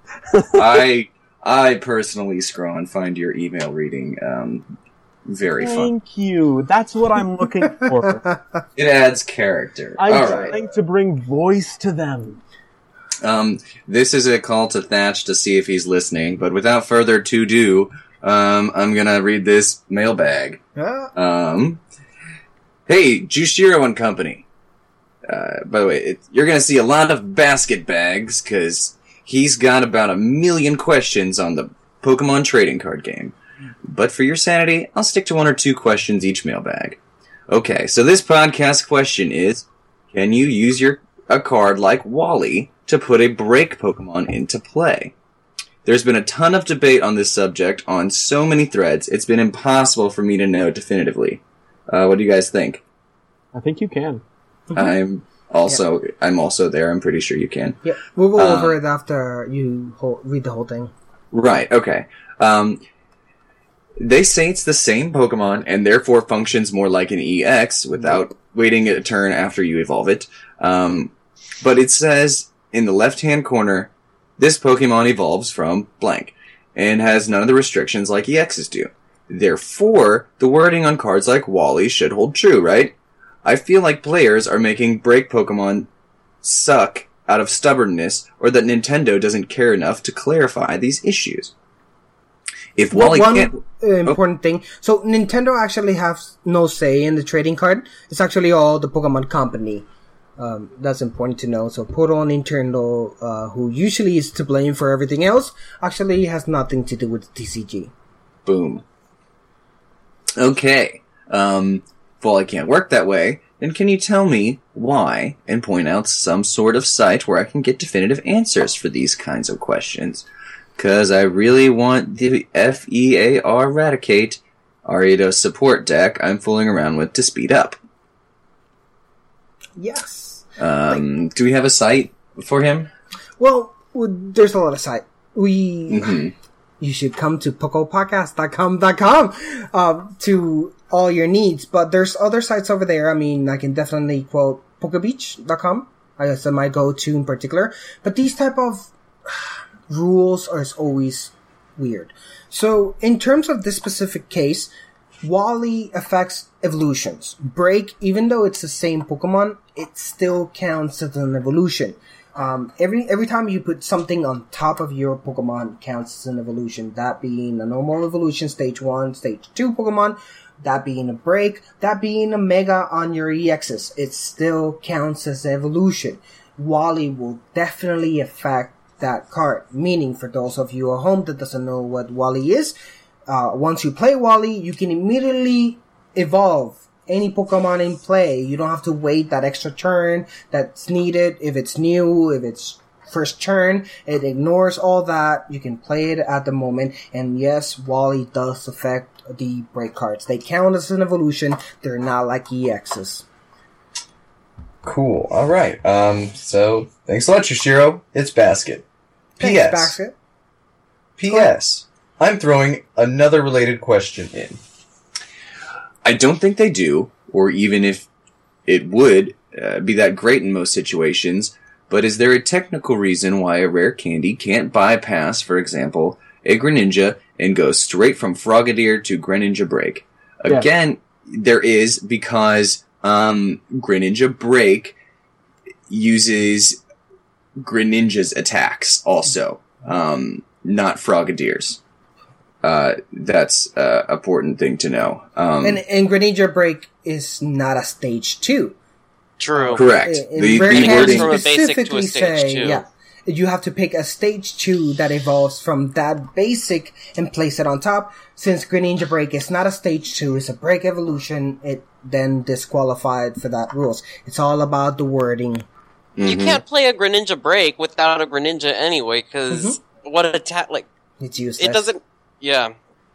Speaker 9: I, I personally, Scrawn, find your email reading, um, very fun.
Speaker 8: Thank you. That's what I'm looking for.
Speaker 9: It adds character.
Speaker 8: I'm
Speaker 9: All
Speaker 8: trying
Speaker 9: right.
Speaker 8: to bring voice to them.
Speaker 9: Um, this is a call to Thatch to see if he's listening, but without further to-do, um, I'm gonna read this mailbag.
Speaker 7: Ah.
Speaker 9: Um, hey, Jushiro and Company. Uh, by the way, it, you're gonna see a lot of basket bags, cause he's got about a million questions on the Pokemon trading card game. But for your sanity, I'll stick to one or two questions each mailbag. Okay, so this podcast question is, can you use your a card like Wally to put a break Pokemon into play? There's been a ton of debate on this subject on so many threads, it's been impossible for me to know definitively. Uh, what do you guys think?
Speaker 8: I think you can.
Speaker 9: I'm also, yeah. I'm also there, I'm pretty sure you can.
Speaker 7: Yeah, we'll go
Speaker 9: Um,
Speaker 7: over it after you whole, read the whole thing.
Speaker 9: Right, okay. Um, they say it's the same Pokemon, and therefore functions more like an E X without waiting a turn after you evolve it. Um, but it says in the left-hand corner, this Pokemon evolves from blank, and has none of the restrictions like E Xs do. Therefore, the wording on cards like Wally should hold true, right? I feel like players are making break Pokemon suck out of stubbornness, or that Nintendo doesn't care enough to clarify these issues. If
Speaker 7: Well,
Speaker 9: Wally
Speaker 7: one
Speaker 9: can't...
Speaker 7: uh, important thing. So Nintendo actually has no say in the trading card. It's actually all the Pokemon Company. Um, that's important to know. So Proto Nintendo, uh, who usually is to blame for everything else, actually has nothing to do with T C G.
Speaker 9: Boom. Okay. Um, if Wally can't work that way, then can you tell me why and point out some sort of site where I can get definitive answers for these kinds of questions? Cause I really want the F E A R Raticate Ariados support deck I'm fooling around with to speed up.
Speaker 7: Yes.
Speaker 9: Um,
Speaker 7: like,
Speaker 9: do we have a site for him?
Speaker 7: Well, there's a lot of site. We,
Speaker 9: Mm-hmm.
Speaker 7: you should come to pokopodcast dot com dot com, uh, to all your needs, but there's other sites over there. I mean, I can definitely quote pokebeach dot com. I guess that's my go-to in particular, but these type of rules are always weird. So, in terms of this specific case, Wally affects evolutions. Break, even though it's the same Pokemon, it still counts as an evolution. Um, every every time you put something on top of your Pokemon counts as an evolution. That being a normal evolution, stage one, stage two Pokemon, that being a break, that being a mega on your E Xs, it still counts as evolution. Wally will definitely affect that card. Meaning, for those of you at home that doesn't know what Wally is, uh, once you play Wally, you can immediately evolve any Pokemon in play. You don't have to wait that extra turn that's needed. If it's new, if it's first turn, it ignores all that. You can play it at the moment. And yes, Wally does affect the break cards. They count as an evolution. They're not like E Xs.
Speaker 9: Cool. All right. Um. So thanks a lot, Yoshiro. It's Basket. P S.
Speaker 7: Thanks, Basket.
Speaker 9: P S. I'm throwing another related question in.
Speaker 4: I don't think they do, or even if it would uh, be that great in most situations, but is there a technical reason why a rare candy can't bypass, for example, a Greninja and go straight from Frogadier to Greninja Break?
Speaker 8: Yeah.
Speaker 4: Again, there is, because um, Greninja Break uses Greninja's attacks also, um, not Frogadier's. Uh, that's uh, an important thing to know. Um,
Speaker 7: And, and Greninja Break is not a stage two.
Speaker 6: True.
Speaker 4: Correct.
Speaker 7: In
Speaker 4: The-
Speaker 7: rare
Speaker 4: the
Speaker 7: candies
Speaker 4: wording-
Speaker 6: From a basic to a
Speaker 7: specifically
Speaker 6: stage
Speaker 7: say,
Speaker 6: two.
Speaker 7: yeah, you have to pick a stage two that evolves from that basic and place it on top. Since Greninja Break is not a stage two, it's a break evolution, it then disqualified for that rules. It's all about the wording.
Speaker 6: You can't play a Greninja Break without a Greninja anyway, because what attack, like,
Speaker 7: It's useless.
Speaker 6: it doesn't, yeah.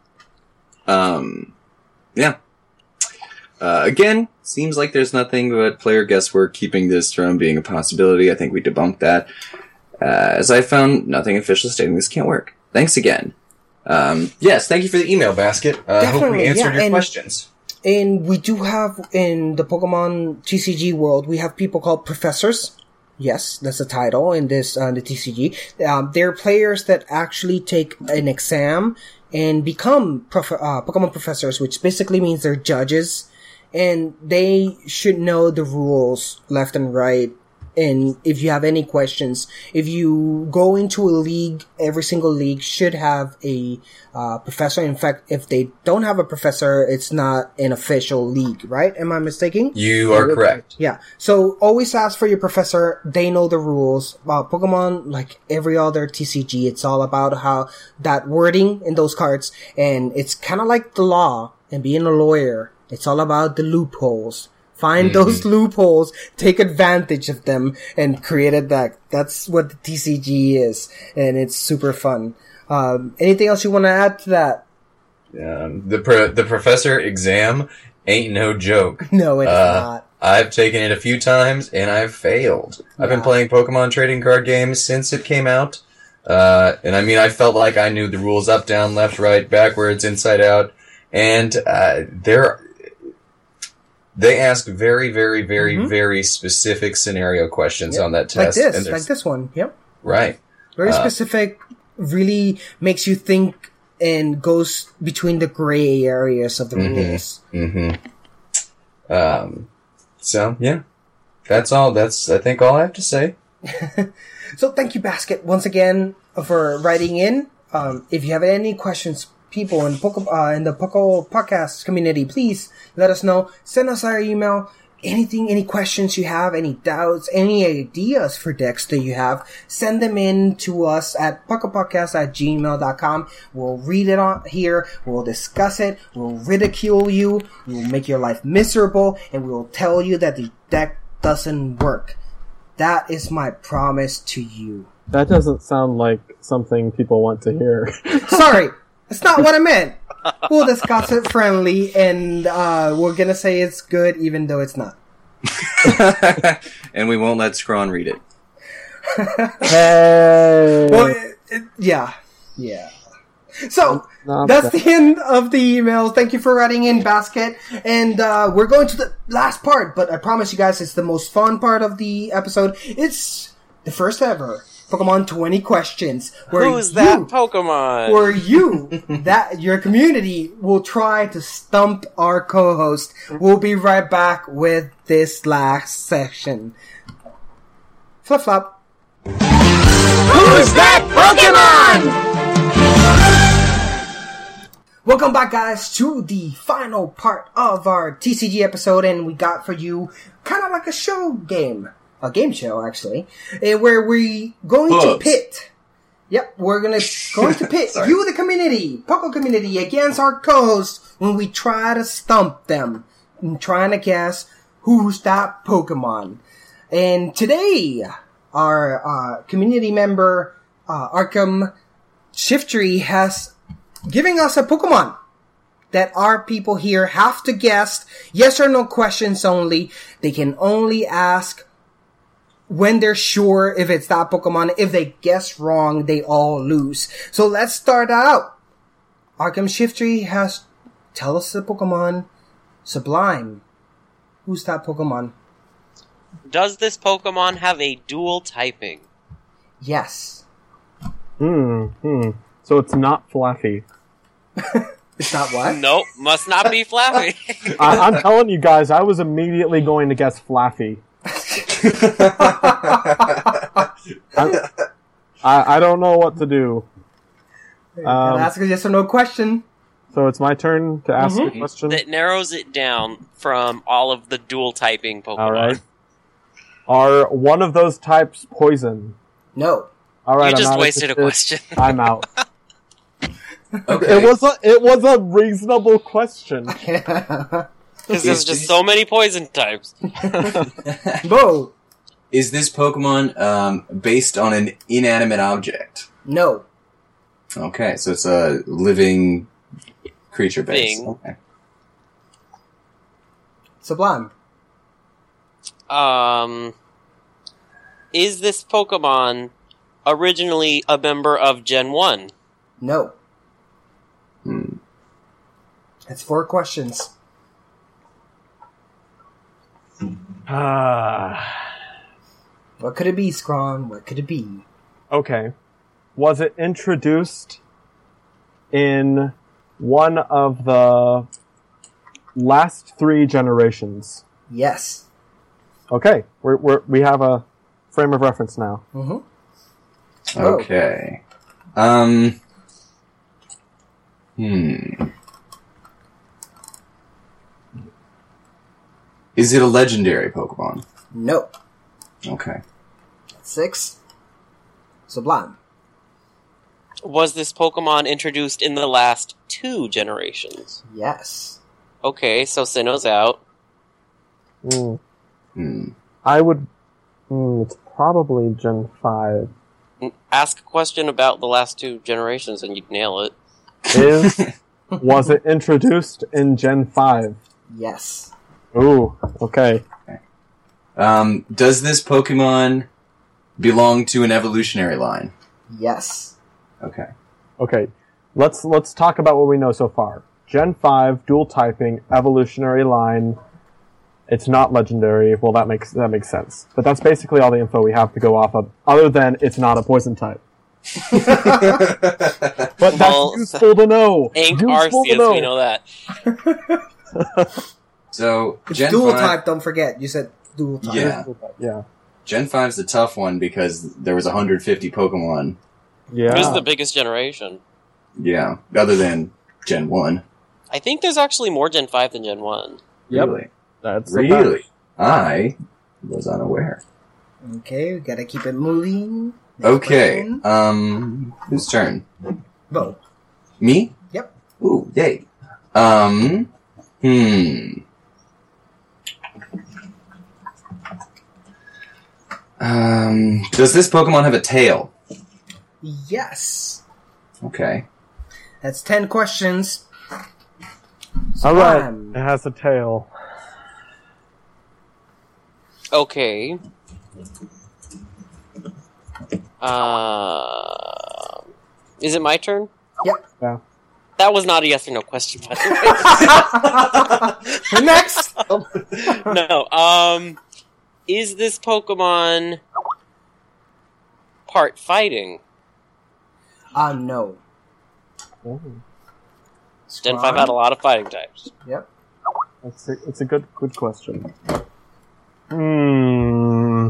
Speaker 4: Um, yeah. Uh, again, seems like there's nothing but player guesswork keeping this from being a possibility. I think we debunked that. Uh, as I found nothing official stating this can't work. Thanks again. Um,
Speaker 9: Yes, thank you for the email, Basket. I uh, hope
Speaker 7: Definitely,
Speaker 9: we answered
Speaker 7: yeah,
Speaker 9: your
Speaker 7: and-
Speaker 9: questions.
Speaker 7: And we do have, in the Pokemon T C G world, we have people called professors. Yes, that's a title in this, uh, the T C G. Um, they're players that actually take an exam and become prof- uh, Pokemon professors, which basically means they're judges. And they should know the rules left and right. And if you have any questions, if you go into a league, every single league should have a uh, professor. In fact, if they don't have a professor, it's not an official league, right? Am I mistaken?
Speaker 9: You are correct.
Speaker 7: Yeah. So always ask for your professor. They know the rules. Uh, Pokemon, like every other T C G, it's all about how that wording in those cards. And it's kind of like the law and being a lawyer. It's all about the loopholes. Find mm-hmm. those loopholes, take advantage of them, and create a deck. That's what the T C G is, and it's super fun. Um, anything else you want to add to that?
Speaker 9: Um, the pro- the professor exam ain't no joke.
Speaker 7: No, it's
Speaker 9: uh,
Speaker 7: not.
Speaker 9: I've taken it a few times, and I've failed. I've been
Speaker 7: Yeah.
Speaker 9: playing Pokemon trading card games since it came out. Uh, and I mean, I felt like I knew the rules up, down, left, right, backwards, inside out. And uh, there... They ask very, very, very, mm-hmm. very specific scenario questions
Speaker 7: yep.
Speaker 9: on that
Speaker 7: like
Speaker 9: test.
Speaker 7: Like
Speaker 9: and
Speaker 7: this, like this one. Yep.
Speaker 9: Right.
Speaker 7: Very
Speaker 9: uh,
Speaker 7: specific, really makes you think and goes between the gray areas of the
Speaker 9: mm-hmm,
Speaker 7: rules.
Speaker 9: Mm-hmm. Um, so, yeah. That's all. That's, I think, all I have to say.
Speaker 7: So, thank you, Basket, once again, for writing in. Um, if you have any questions, people in, Poke, uh, in the Poco podcast community, please let us know. Send us our email. Anything, any questions you have, any doubts, any ideas for decks that you have, send them in to us at puckapodcast at gmail dot com. We'll read it on here. We'll discuss it. We'll ridicule you. We'll make your life miserable. And we'll tell you that the deck doesn't work. That is my promise to you.
Speaker 8: That doesn't sound like something people want to hear.
Speaker 7: Sorry. That's not what I meant. We'll discuss it friendly, and uh, we're gonna say it's good even though it's not.
Speaker 4: And we won't let Scrawn read it.
Speaker 8: Hey!
Speaker 7: Well, it, it, yeah. Yeah. So,
Speaker 8: Not
Speaker 7: that's
Speaker 8: bad.
Speaker 7: the end of the emails. Thank you for writing in, Basket. And uh, we're going to the last part, but I promise you guys it's the most fun part of the episode. It's the first ever Pokemon twenty questions. Where
Speaker 6: Who's
Speaker 7: you,
Speaker 6: that Pokemon?
Speaker 7: Where you, that your community, will try to stump our co-host. We'll be right back with this last section. Flip flop.
Speaker 11: Who's that Pokemon?
Speaker 7: Welcome back, guys, to the final part of our T C G episode, and we got for you kind of like a show game. A game show, actually, uh, where we going
Speaker 9: Books.
Speaker 7: to pit. Yep, we're gonna going to pit you, the community, Puckle community, against our co-hosts when we try to stump them, and trying to guess who's that Pokemon. And today, our uh, community member uh, Arkham Shiftry has giving us a Pokemon that our people here have to guess. Yes or no questions only. They can only ask when they're sure if it's that Pokemon. If they guess wrong, they all lose. So let's start out. Arkham Shiftry has... Tell us the Pokemon. Sublime. Who's that Pokemon?
Speaker 6: Does this Pokemon have a dual typing?
Speaker 7: Yes.
Speaker 8: Hmm, hmm. So it's not Flaffy.
Speaker 7: It's not what?
Speaker 6: Nope, must not be Flappy.
Speaker 8: I, I'm telling you guys, I was immediately going to guess Flaffy. I, I, I don't know what to do.
Speaker 7: Um,
Speaker 8: Um,
Speaker 7: ask a yes or no question.
Speaker 8: so it's my turn to ask
Speaker 7: Mhm.
Speaker 8: a question.
Speaker 6: That narrows it down from all of the dual typing Pokemon.
Speaker 8: All right. Are one of those types poison?
Speaker 7: No.
Speaker 8: All right.
Speaker 6: You
Speaker 8: I'm
Speaker 6: just
Speaker 8: not
Speaker 6: wasted a
Speaker 8: interested.
Speaker 6: question.
Speaker 8: I'm out.
Speaker 9: Okay.
Speaker 8: It was a it was a reasonable question.
Speaker 6: Because
Speaker 9: Is
Speaker 6: there's just
Speaker 9: this-
Speaker 6: so many poison types.
Speaker 7: Bo.
Speaker 9: Is this Pokemon um, based on an inanimate object?
Speaker 7: No.
Speaker 9: Okay, so it's a living creature base.
Speaker 6: Thing.
Speaker 9: Okay.
Speaker 7: Sublime.
Speaker 6: Um, is this Pokemon originally a member of Gen one?
Speaker 7: No.
Speaker 9: Hmm.
Speaker 7: That's four questions.
Speaker 8: Ah.
Speaker 7: What could it be, Scrawn? What could it be?
Speaker 8: Okay. Was it introduced in one of the last three generations?
Speaker 7: Yes.
Speaker 8: Okay, we're, we're, we have a frame of reference now.
Speaker 7: Mm-hmm.
Speaker 9: Okay. Um. Hmm. Is it a legendary Pokemon?
Speaker 7: No.
Speaker 9: Okay.
Speaker 7: Six. Sublime.
Speaker 6: Was this Pokemon introduced in the last two generations?
Speaker 7: Yes.
Speaker 6: Okay, so Sinnoh's out.
Speaker 8: Mm.
Speaker 9: Hmm.
Speaker 8: I would... Mm, it's probably Gen five.
Speaker 6: Ask a question about the last two generations and you'd nail it.
Speaker 8: Is... was it introduced in Gen five?
Speaker 7: Yes.
Speaker 8: Ooh, okay.
Speaker 9: Um. Does this Pokemon belong to an evolutionary line?
Speaker 7: Yes.
Speaker 9: Okay.
Speaker 8: Okay, let's let's talk about what we know so far. Gen five, dual typing, evolutionary line. It's not legendary. Well, that makes that makes sense. But that's basically all the info we have to go off of, other than it's not a poison type. But that's
Speaker 6: Well,
Speaker 8: useful to know.
Speaker 6: Ain't
Speaker 8: Useful to
Speaker 6: Arceus, we know that.
Speaker 9: So
Speaker 7: It's
Speaker 9: Gen
Speaker 7: dual
Speaker 9: five,
Speaker 7: type, don't forget. You said dual type.
Speaker 9: Yeah.
Speaker 8: Yeah.
Speaker 9: Gen five's a tough one because there was one hundred fifty Pokemon.
Speaker 8: Yeah.
Speaker 6: This is the biggest generation.
Speaker 9: Yeah. Other than Gen one.
Speaker 6: I think there's actually more Gen five than Gen one.
Speaker 8: Yep.
Speaker 9: Really?
Speaker 8: That's
Speaker 9: Really? I was unaware.
Speaker 7: Okay, we gotta keep it moving. Next
Speaker 9: Okay.
Speaker 7: question.
Speaker 9: Um. Whose turn?
Speaker 7: Bo.
Speaker 9: Me?
Speaker 7: Yep.
Speaker 9: Ooh, yay. Um. Hmm. Um. Does this Pokemon have a tail?
Speaker 7: Yes.
Speaker 9: Okay.
Speaker 7: That's ten questions.
Speaker 8: All right.
Speaker 7: Sublime.
Speaker 8: It has a tail.
Speaker 6: Okay. Uh, is it my turn?
Speaker 7: Yep.
Speaker 8: Yeah.
Speaker 6: That was not a yes or no question, by the
Speaker 7: Next.
Speaker 6: way. No. Um, is this Pokemon part fighting?
Speaker 7: Uh, no.
Speaker 6: Gen five had a lot of fighting types.
Speaker 7: Yep.
Speaker 8: It's a, it's a good good question. Hmm.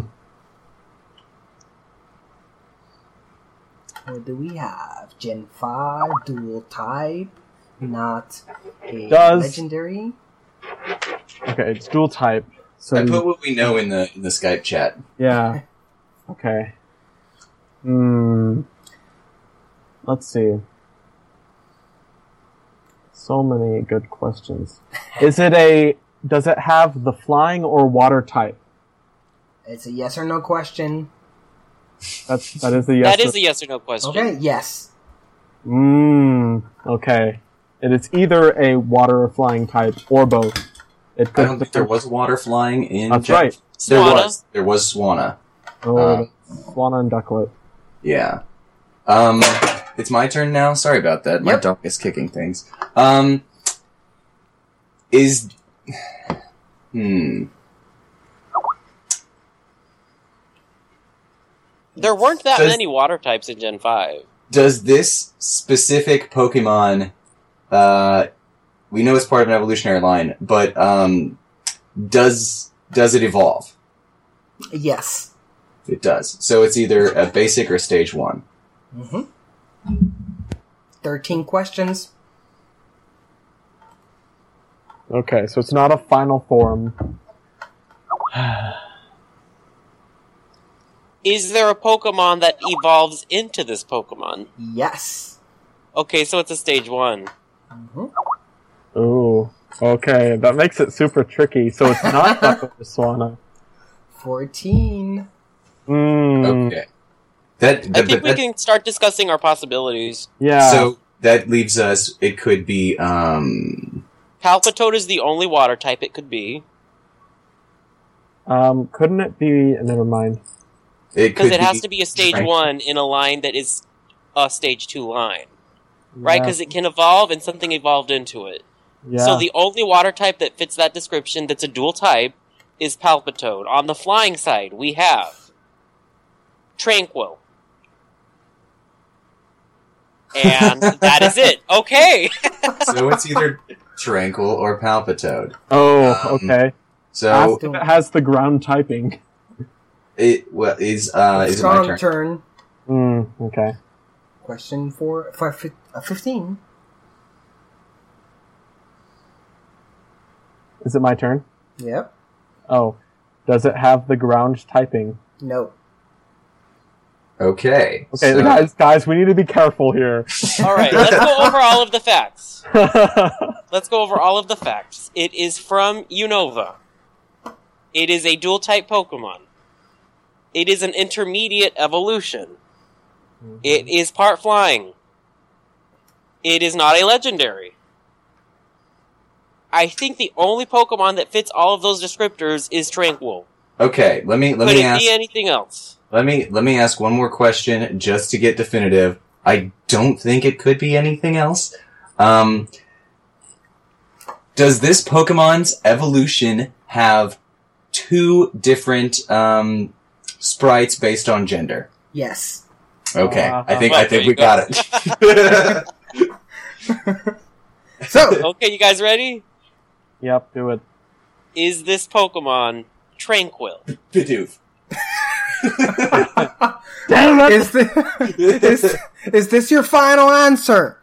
Speaker 7: What do we have? Gen five, dual type, not a
Speaker 8: Does-
Speaker 7: legendary.
Speaker 8: Okay, it's dual type. So
Speaker 9: I put what we know in the in the Skype chat.
Speaker 8: yeah. Okay. Hmm. Let's see. So many good questions. Is it a? Does it have the flying or water type?
Speaker 7: It's a yes or no question.
Speaker 8: That's that is a yes.
Speaker 6: That is a yes or no question.
Speaker 7: Okay, yes.
Speaker 8: Mmm. Okay. It is either a water or flying type or both. It
Speaker 9: I
Speaker 8: could
Speaker 9: don't think there was water flying in.
Speaker 8: That's
Speaker 9: Gen-
Speaker 8: right.
Speaker 9: There
Speaker 6: Swanna.
Speaker 9: was. There was Swanna.
Speaker 8: Oh,
Speaker 9: Uh,
Speaker 8: Swanna and Ducklet.
Speaker 9: Yeah. Um, it's my turn now. Sorry about that. My
Speaker 7: Yep.
Speaker 9: dog is kicking things. Um, is hmm.
Speaker 6: There weren't that
Speaker 9: Does-
Speaker 6: many water types in Gen five.
Speaker 9: Does this specific Pokemon, uh, we know it's part of an evolutionary line, but um, does does it evolve?
Speaker 7: Yes.
Speaker 9: It does. So it's either a basic or stage one.
Speaker 7: Mm-hmm. Thirteen questions.
Speaker 8: Okay, so it's not a final form.
Speaker 6: Is there a Pokemon that evolves into this Pokemon?
Speaker 7: Yes.
Speaker 6: Okay, so it's a stage one.
Speaker 7: Mm-hmm.
Speaker 8: Ooh. Okay, that makes it super tricky. So it's not Ducklet or Swanna.
Speaker 7: Fourteen.
Speaker 8: Mm,
Speaker 9: Okay. That,
Speaker 6: I
Speaker 9: that,
Speaker 6: think
Speaker 9: that-
Speaker 6: we can start discussing our possibilities.
Speaker 8: yeah.
Speaker 9: So that leaves us. It could be. Um,
Speaker 6: Palpitoad is the only water type it could be,
Speaker 8: um, couldn't it be? Never mind.
Speaker 9: it
Speaker 6: because
Speaker 9: could
Speaker 6: it has
Speaker 9: be
Speaker 6: to be a stage
Speaker 9: Frank-
Speaker 6: one in a line that is a stage two line. Right?
Speaker 8: Yeah.
Speaker 6: Because it can evolve and something evolved into it.
Speaker 8: Yeah.
Speaker 6: So the only water type that fits that description that's a dual type is Palpitoad. On the flying side, we have Tranquil. And that is it. Okay.
Speaker 9: So it's either Tranquil or Palpitoad.
Speaker 8: Oh,
Speaker 9: Um,
Speaker 8: okay.
Speaker 9: So
Speaker 8: If it has the ground typing.
Speaker 9: it well is uh is it my
Speaker 7: Strong
Speaker 9: turn?
Speaker 7: turn.
Speaker 8: Mm, okay.
Speaker 7: Question four, for fif- uh, fifteen.
Speaker 8: Is it my turn?
Speaker 7: Yep.
Speaker 8: Oh. Does it have the ground typing?
Speaker 7: No.
Speaker 9: Okay.
Speaker 8: Okay,
Speaker 9: so-
Speaker 8: guys, guys, we need to be careful here.
Speaker 6: All right, let's go over all of the facts. Let's go over all of the facts. It is from Unova. It is a dual-type Pokemon. It is an intermediate evolution. It is part flying. It is not a legendary. I think the only Pokemon that fits all of those descriptors is Tranquil.
Speaker 9: Okay, let me let
Speaker 6: Could
Speaker 9: me
Speaker 6: it
Speaker 9: ask
Speaker 6: be anything else?
Speaker 9: let me let me ask one more question just to get definitive. I don't think it could be anything else. Um, does this Pokemon's evolution have two different um, sprites based on gender?
Speaker 7: Yes.
Speaker 9: Okay,
Speaker 8: Uh,
Speaker 9: I think
Speaker 6: well,
Speaker 9: I think
Speaker 6: there
Speaker 9: we
Speaker 6: you
Speaker 9: got it.
Speaker 7: So,
Speaker 6: Okay, you guys ready?
Speaker 8: Yep, do it.
Speaker 6: Is this Pokemon Tranquil?
Speaker 9: Bidoof.
Speaker 8: Damn it!
Speaker 7: is this, is, is this your final answer?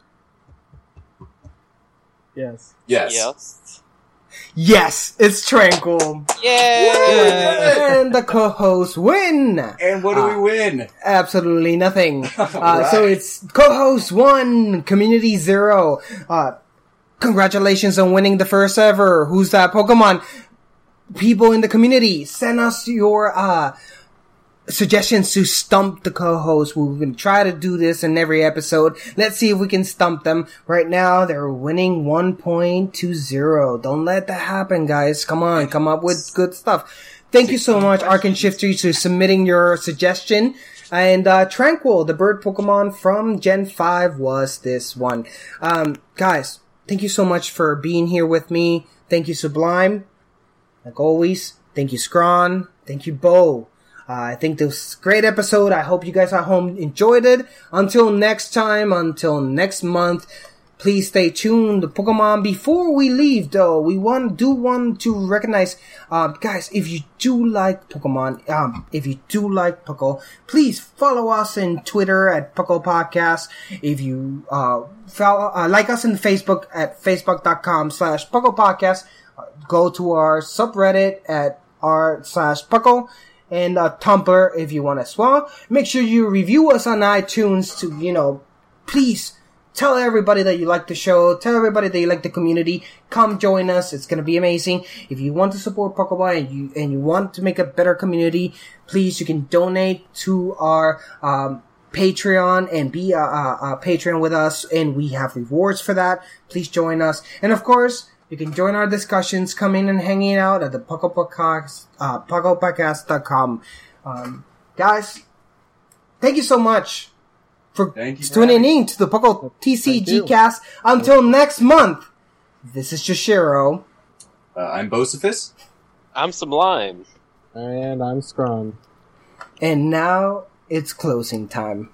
Speaker 8: Yes.
Speaker 9: Yes.
Speaker 6: Yes.
Speaker 7: Yes, it's Tranquil.
Speaker 6: Yay!
Speaker 7: And the co-hosts win.
Speaker 9: And what do we win?
Speaker 7: Absolutely nothing. Uh,
Speaker 9: Right.
Speaker 7: So it's co-host one, community zero. Uh, congratulations on winning the first ever Who's That Pokemon. People in the community, send us your uh, suggestions to stump the co-host. We're going to try to do this in every episode. Let's see if we can stump them. Right now, they're winning one point two zero. Don't let that happen, guys. Come on, come up with good stuff. Thank you so much, Arkan Shifter, for submitting your suggestion. And uh, Tranquil, the bird Pokemon from Gen five, was this one. Um, guys, thank you so much for being here with me. Thank you, Sublime. Like always, thank you, Scrawn. Thank you, Bo. Uh, I think this was a great episode. I hope you guys at home enjoyed it. Until next time, until next month, Please stay tuned to Pokemon. Before we leave, though, we want do want to recognize, um, guys, if you do like Pokemon, um, if you do like Puckle, please follow us in Twitter at Puckle Podcast. If you uh, follow, uh, like us in Facebook at facebook.com slash Puckle Podcast. Uh, go to our subreddit at r slash Puckle. And uh, Tumblr if you want as well. Make sure you review us on iTunes to, you know, please tell everybody that you like the show. Tell everybody that you like the community. Come join us. It's going to be amazing. If you want to support Pokemon and you, and you want to make a better community, please, you can donate to our, um, Patreon and be a, a, a Patreon with us. And we have rewards for that. Please join us. And of course, you can join our discussions, come in and hanging out at the Puckle Podcast, uh, puckle podcast dot com. Um, guys, thank you so much for tuning in to the Puckle T C G cast. Until next month, this is Joshiro.
Speaker 9: Uh, I'm Bocephus.
Speaker 6: I'm Sublime.
Speaker 8: And I'm Scrum.
Speaker 7: And now it's closing time.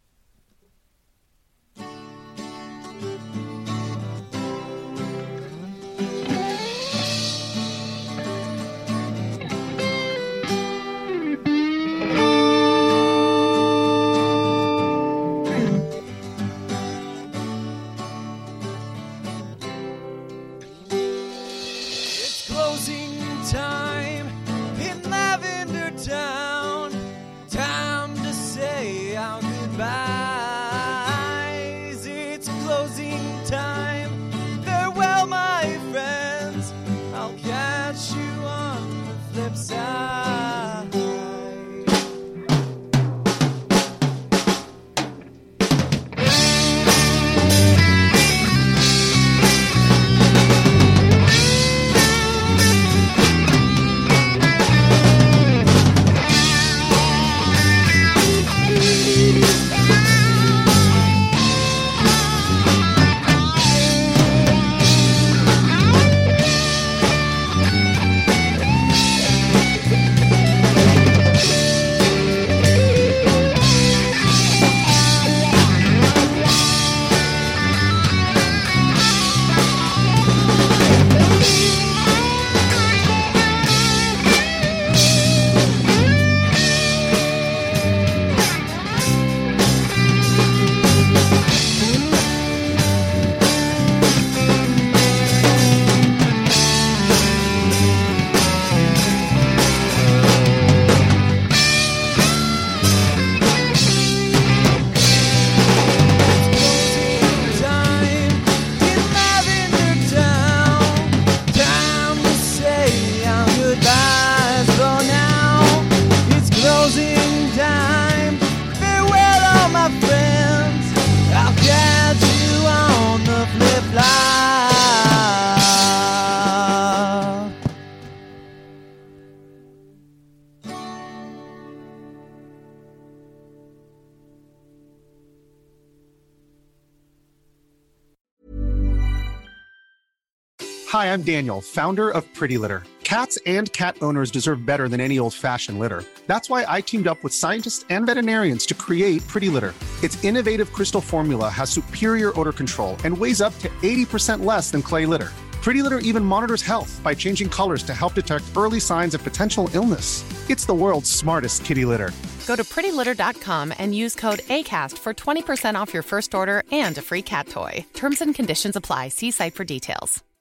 Speaker 1: Hi, I'm Daniel, founder of Pretty Litter. Cats and cat owners deserve better than any old-fashioned litter. That's why I teamed up with scientists and veterinarians to create Pretty Litter. Its innovative crystal formula has superior odor control and weighs up to eighty percent less than clay litter. Pretty Litter even monitors health by changing colors to help detect early signs of potential illness. It's the world's smartest kitty litter.
Speaker 2: Go to pretty litter dot com and use code ACAST for twenty percent off your first order and a free cat toy. Terms and conditions apply. See site for details.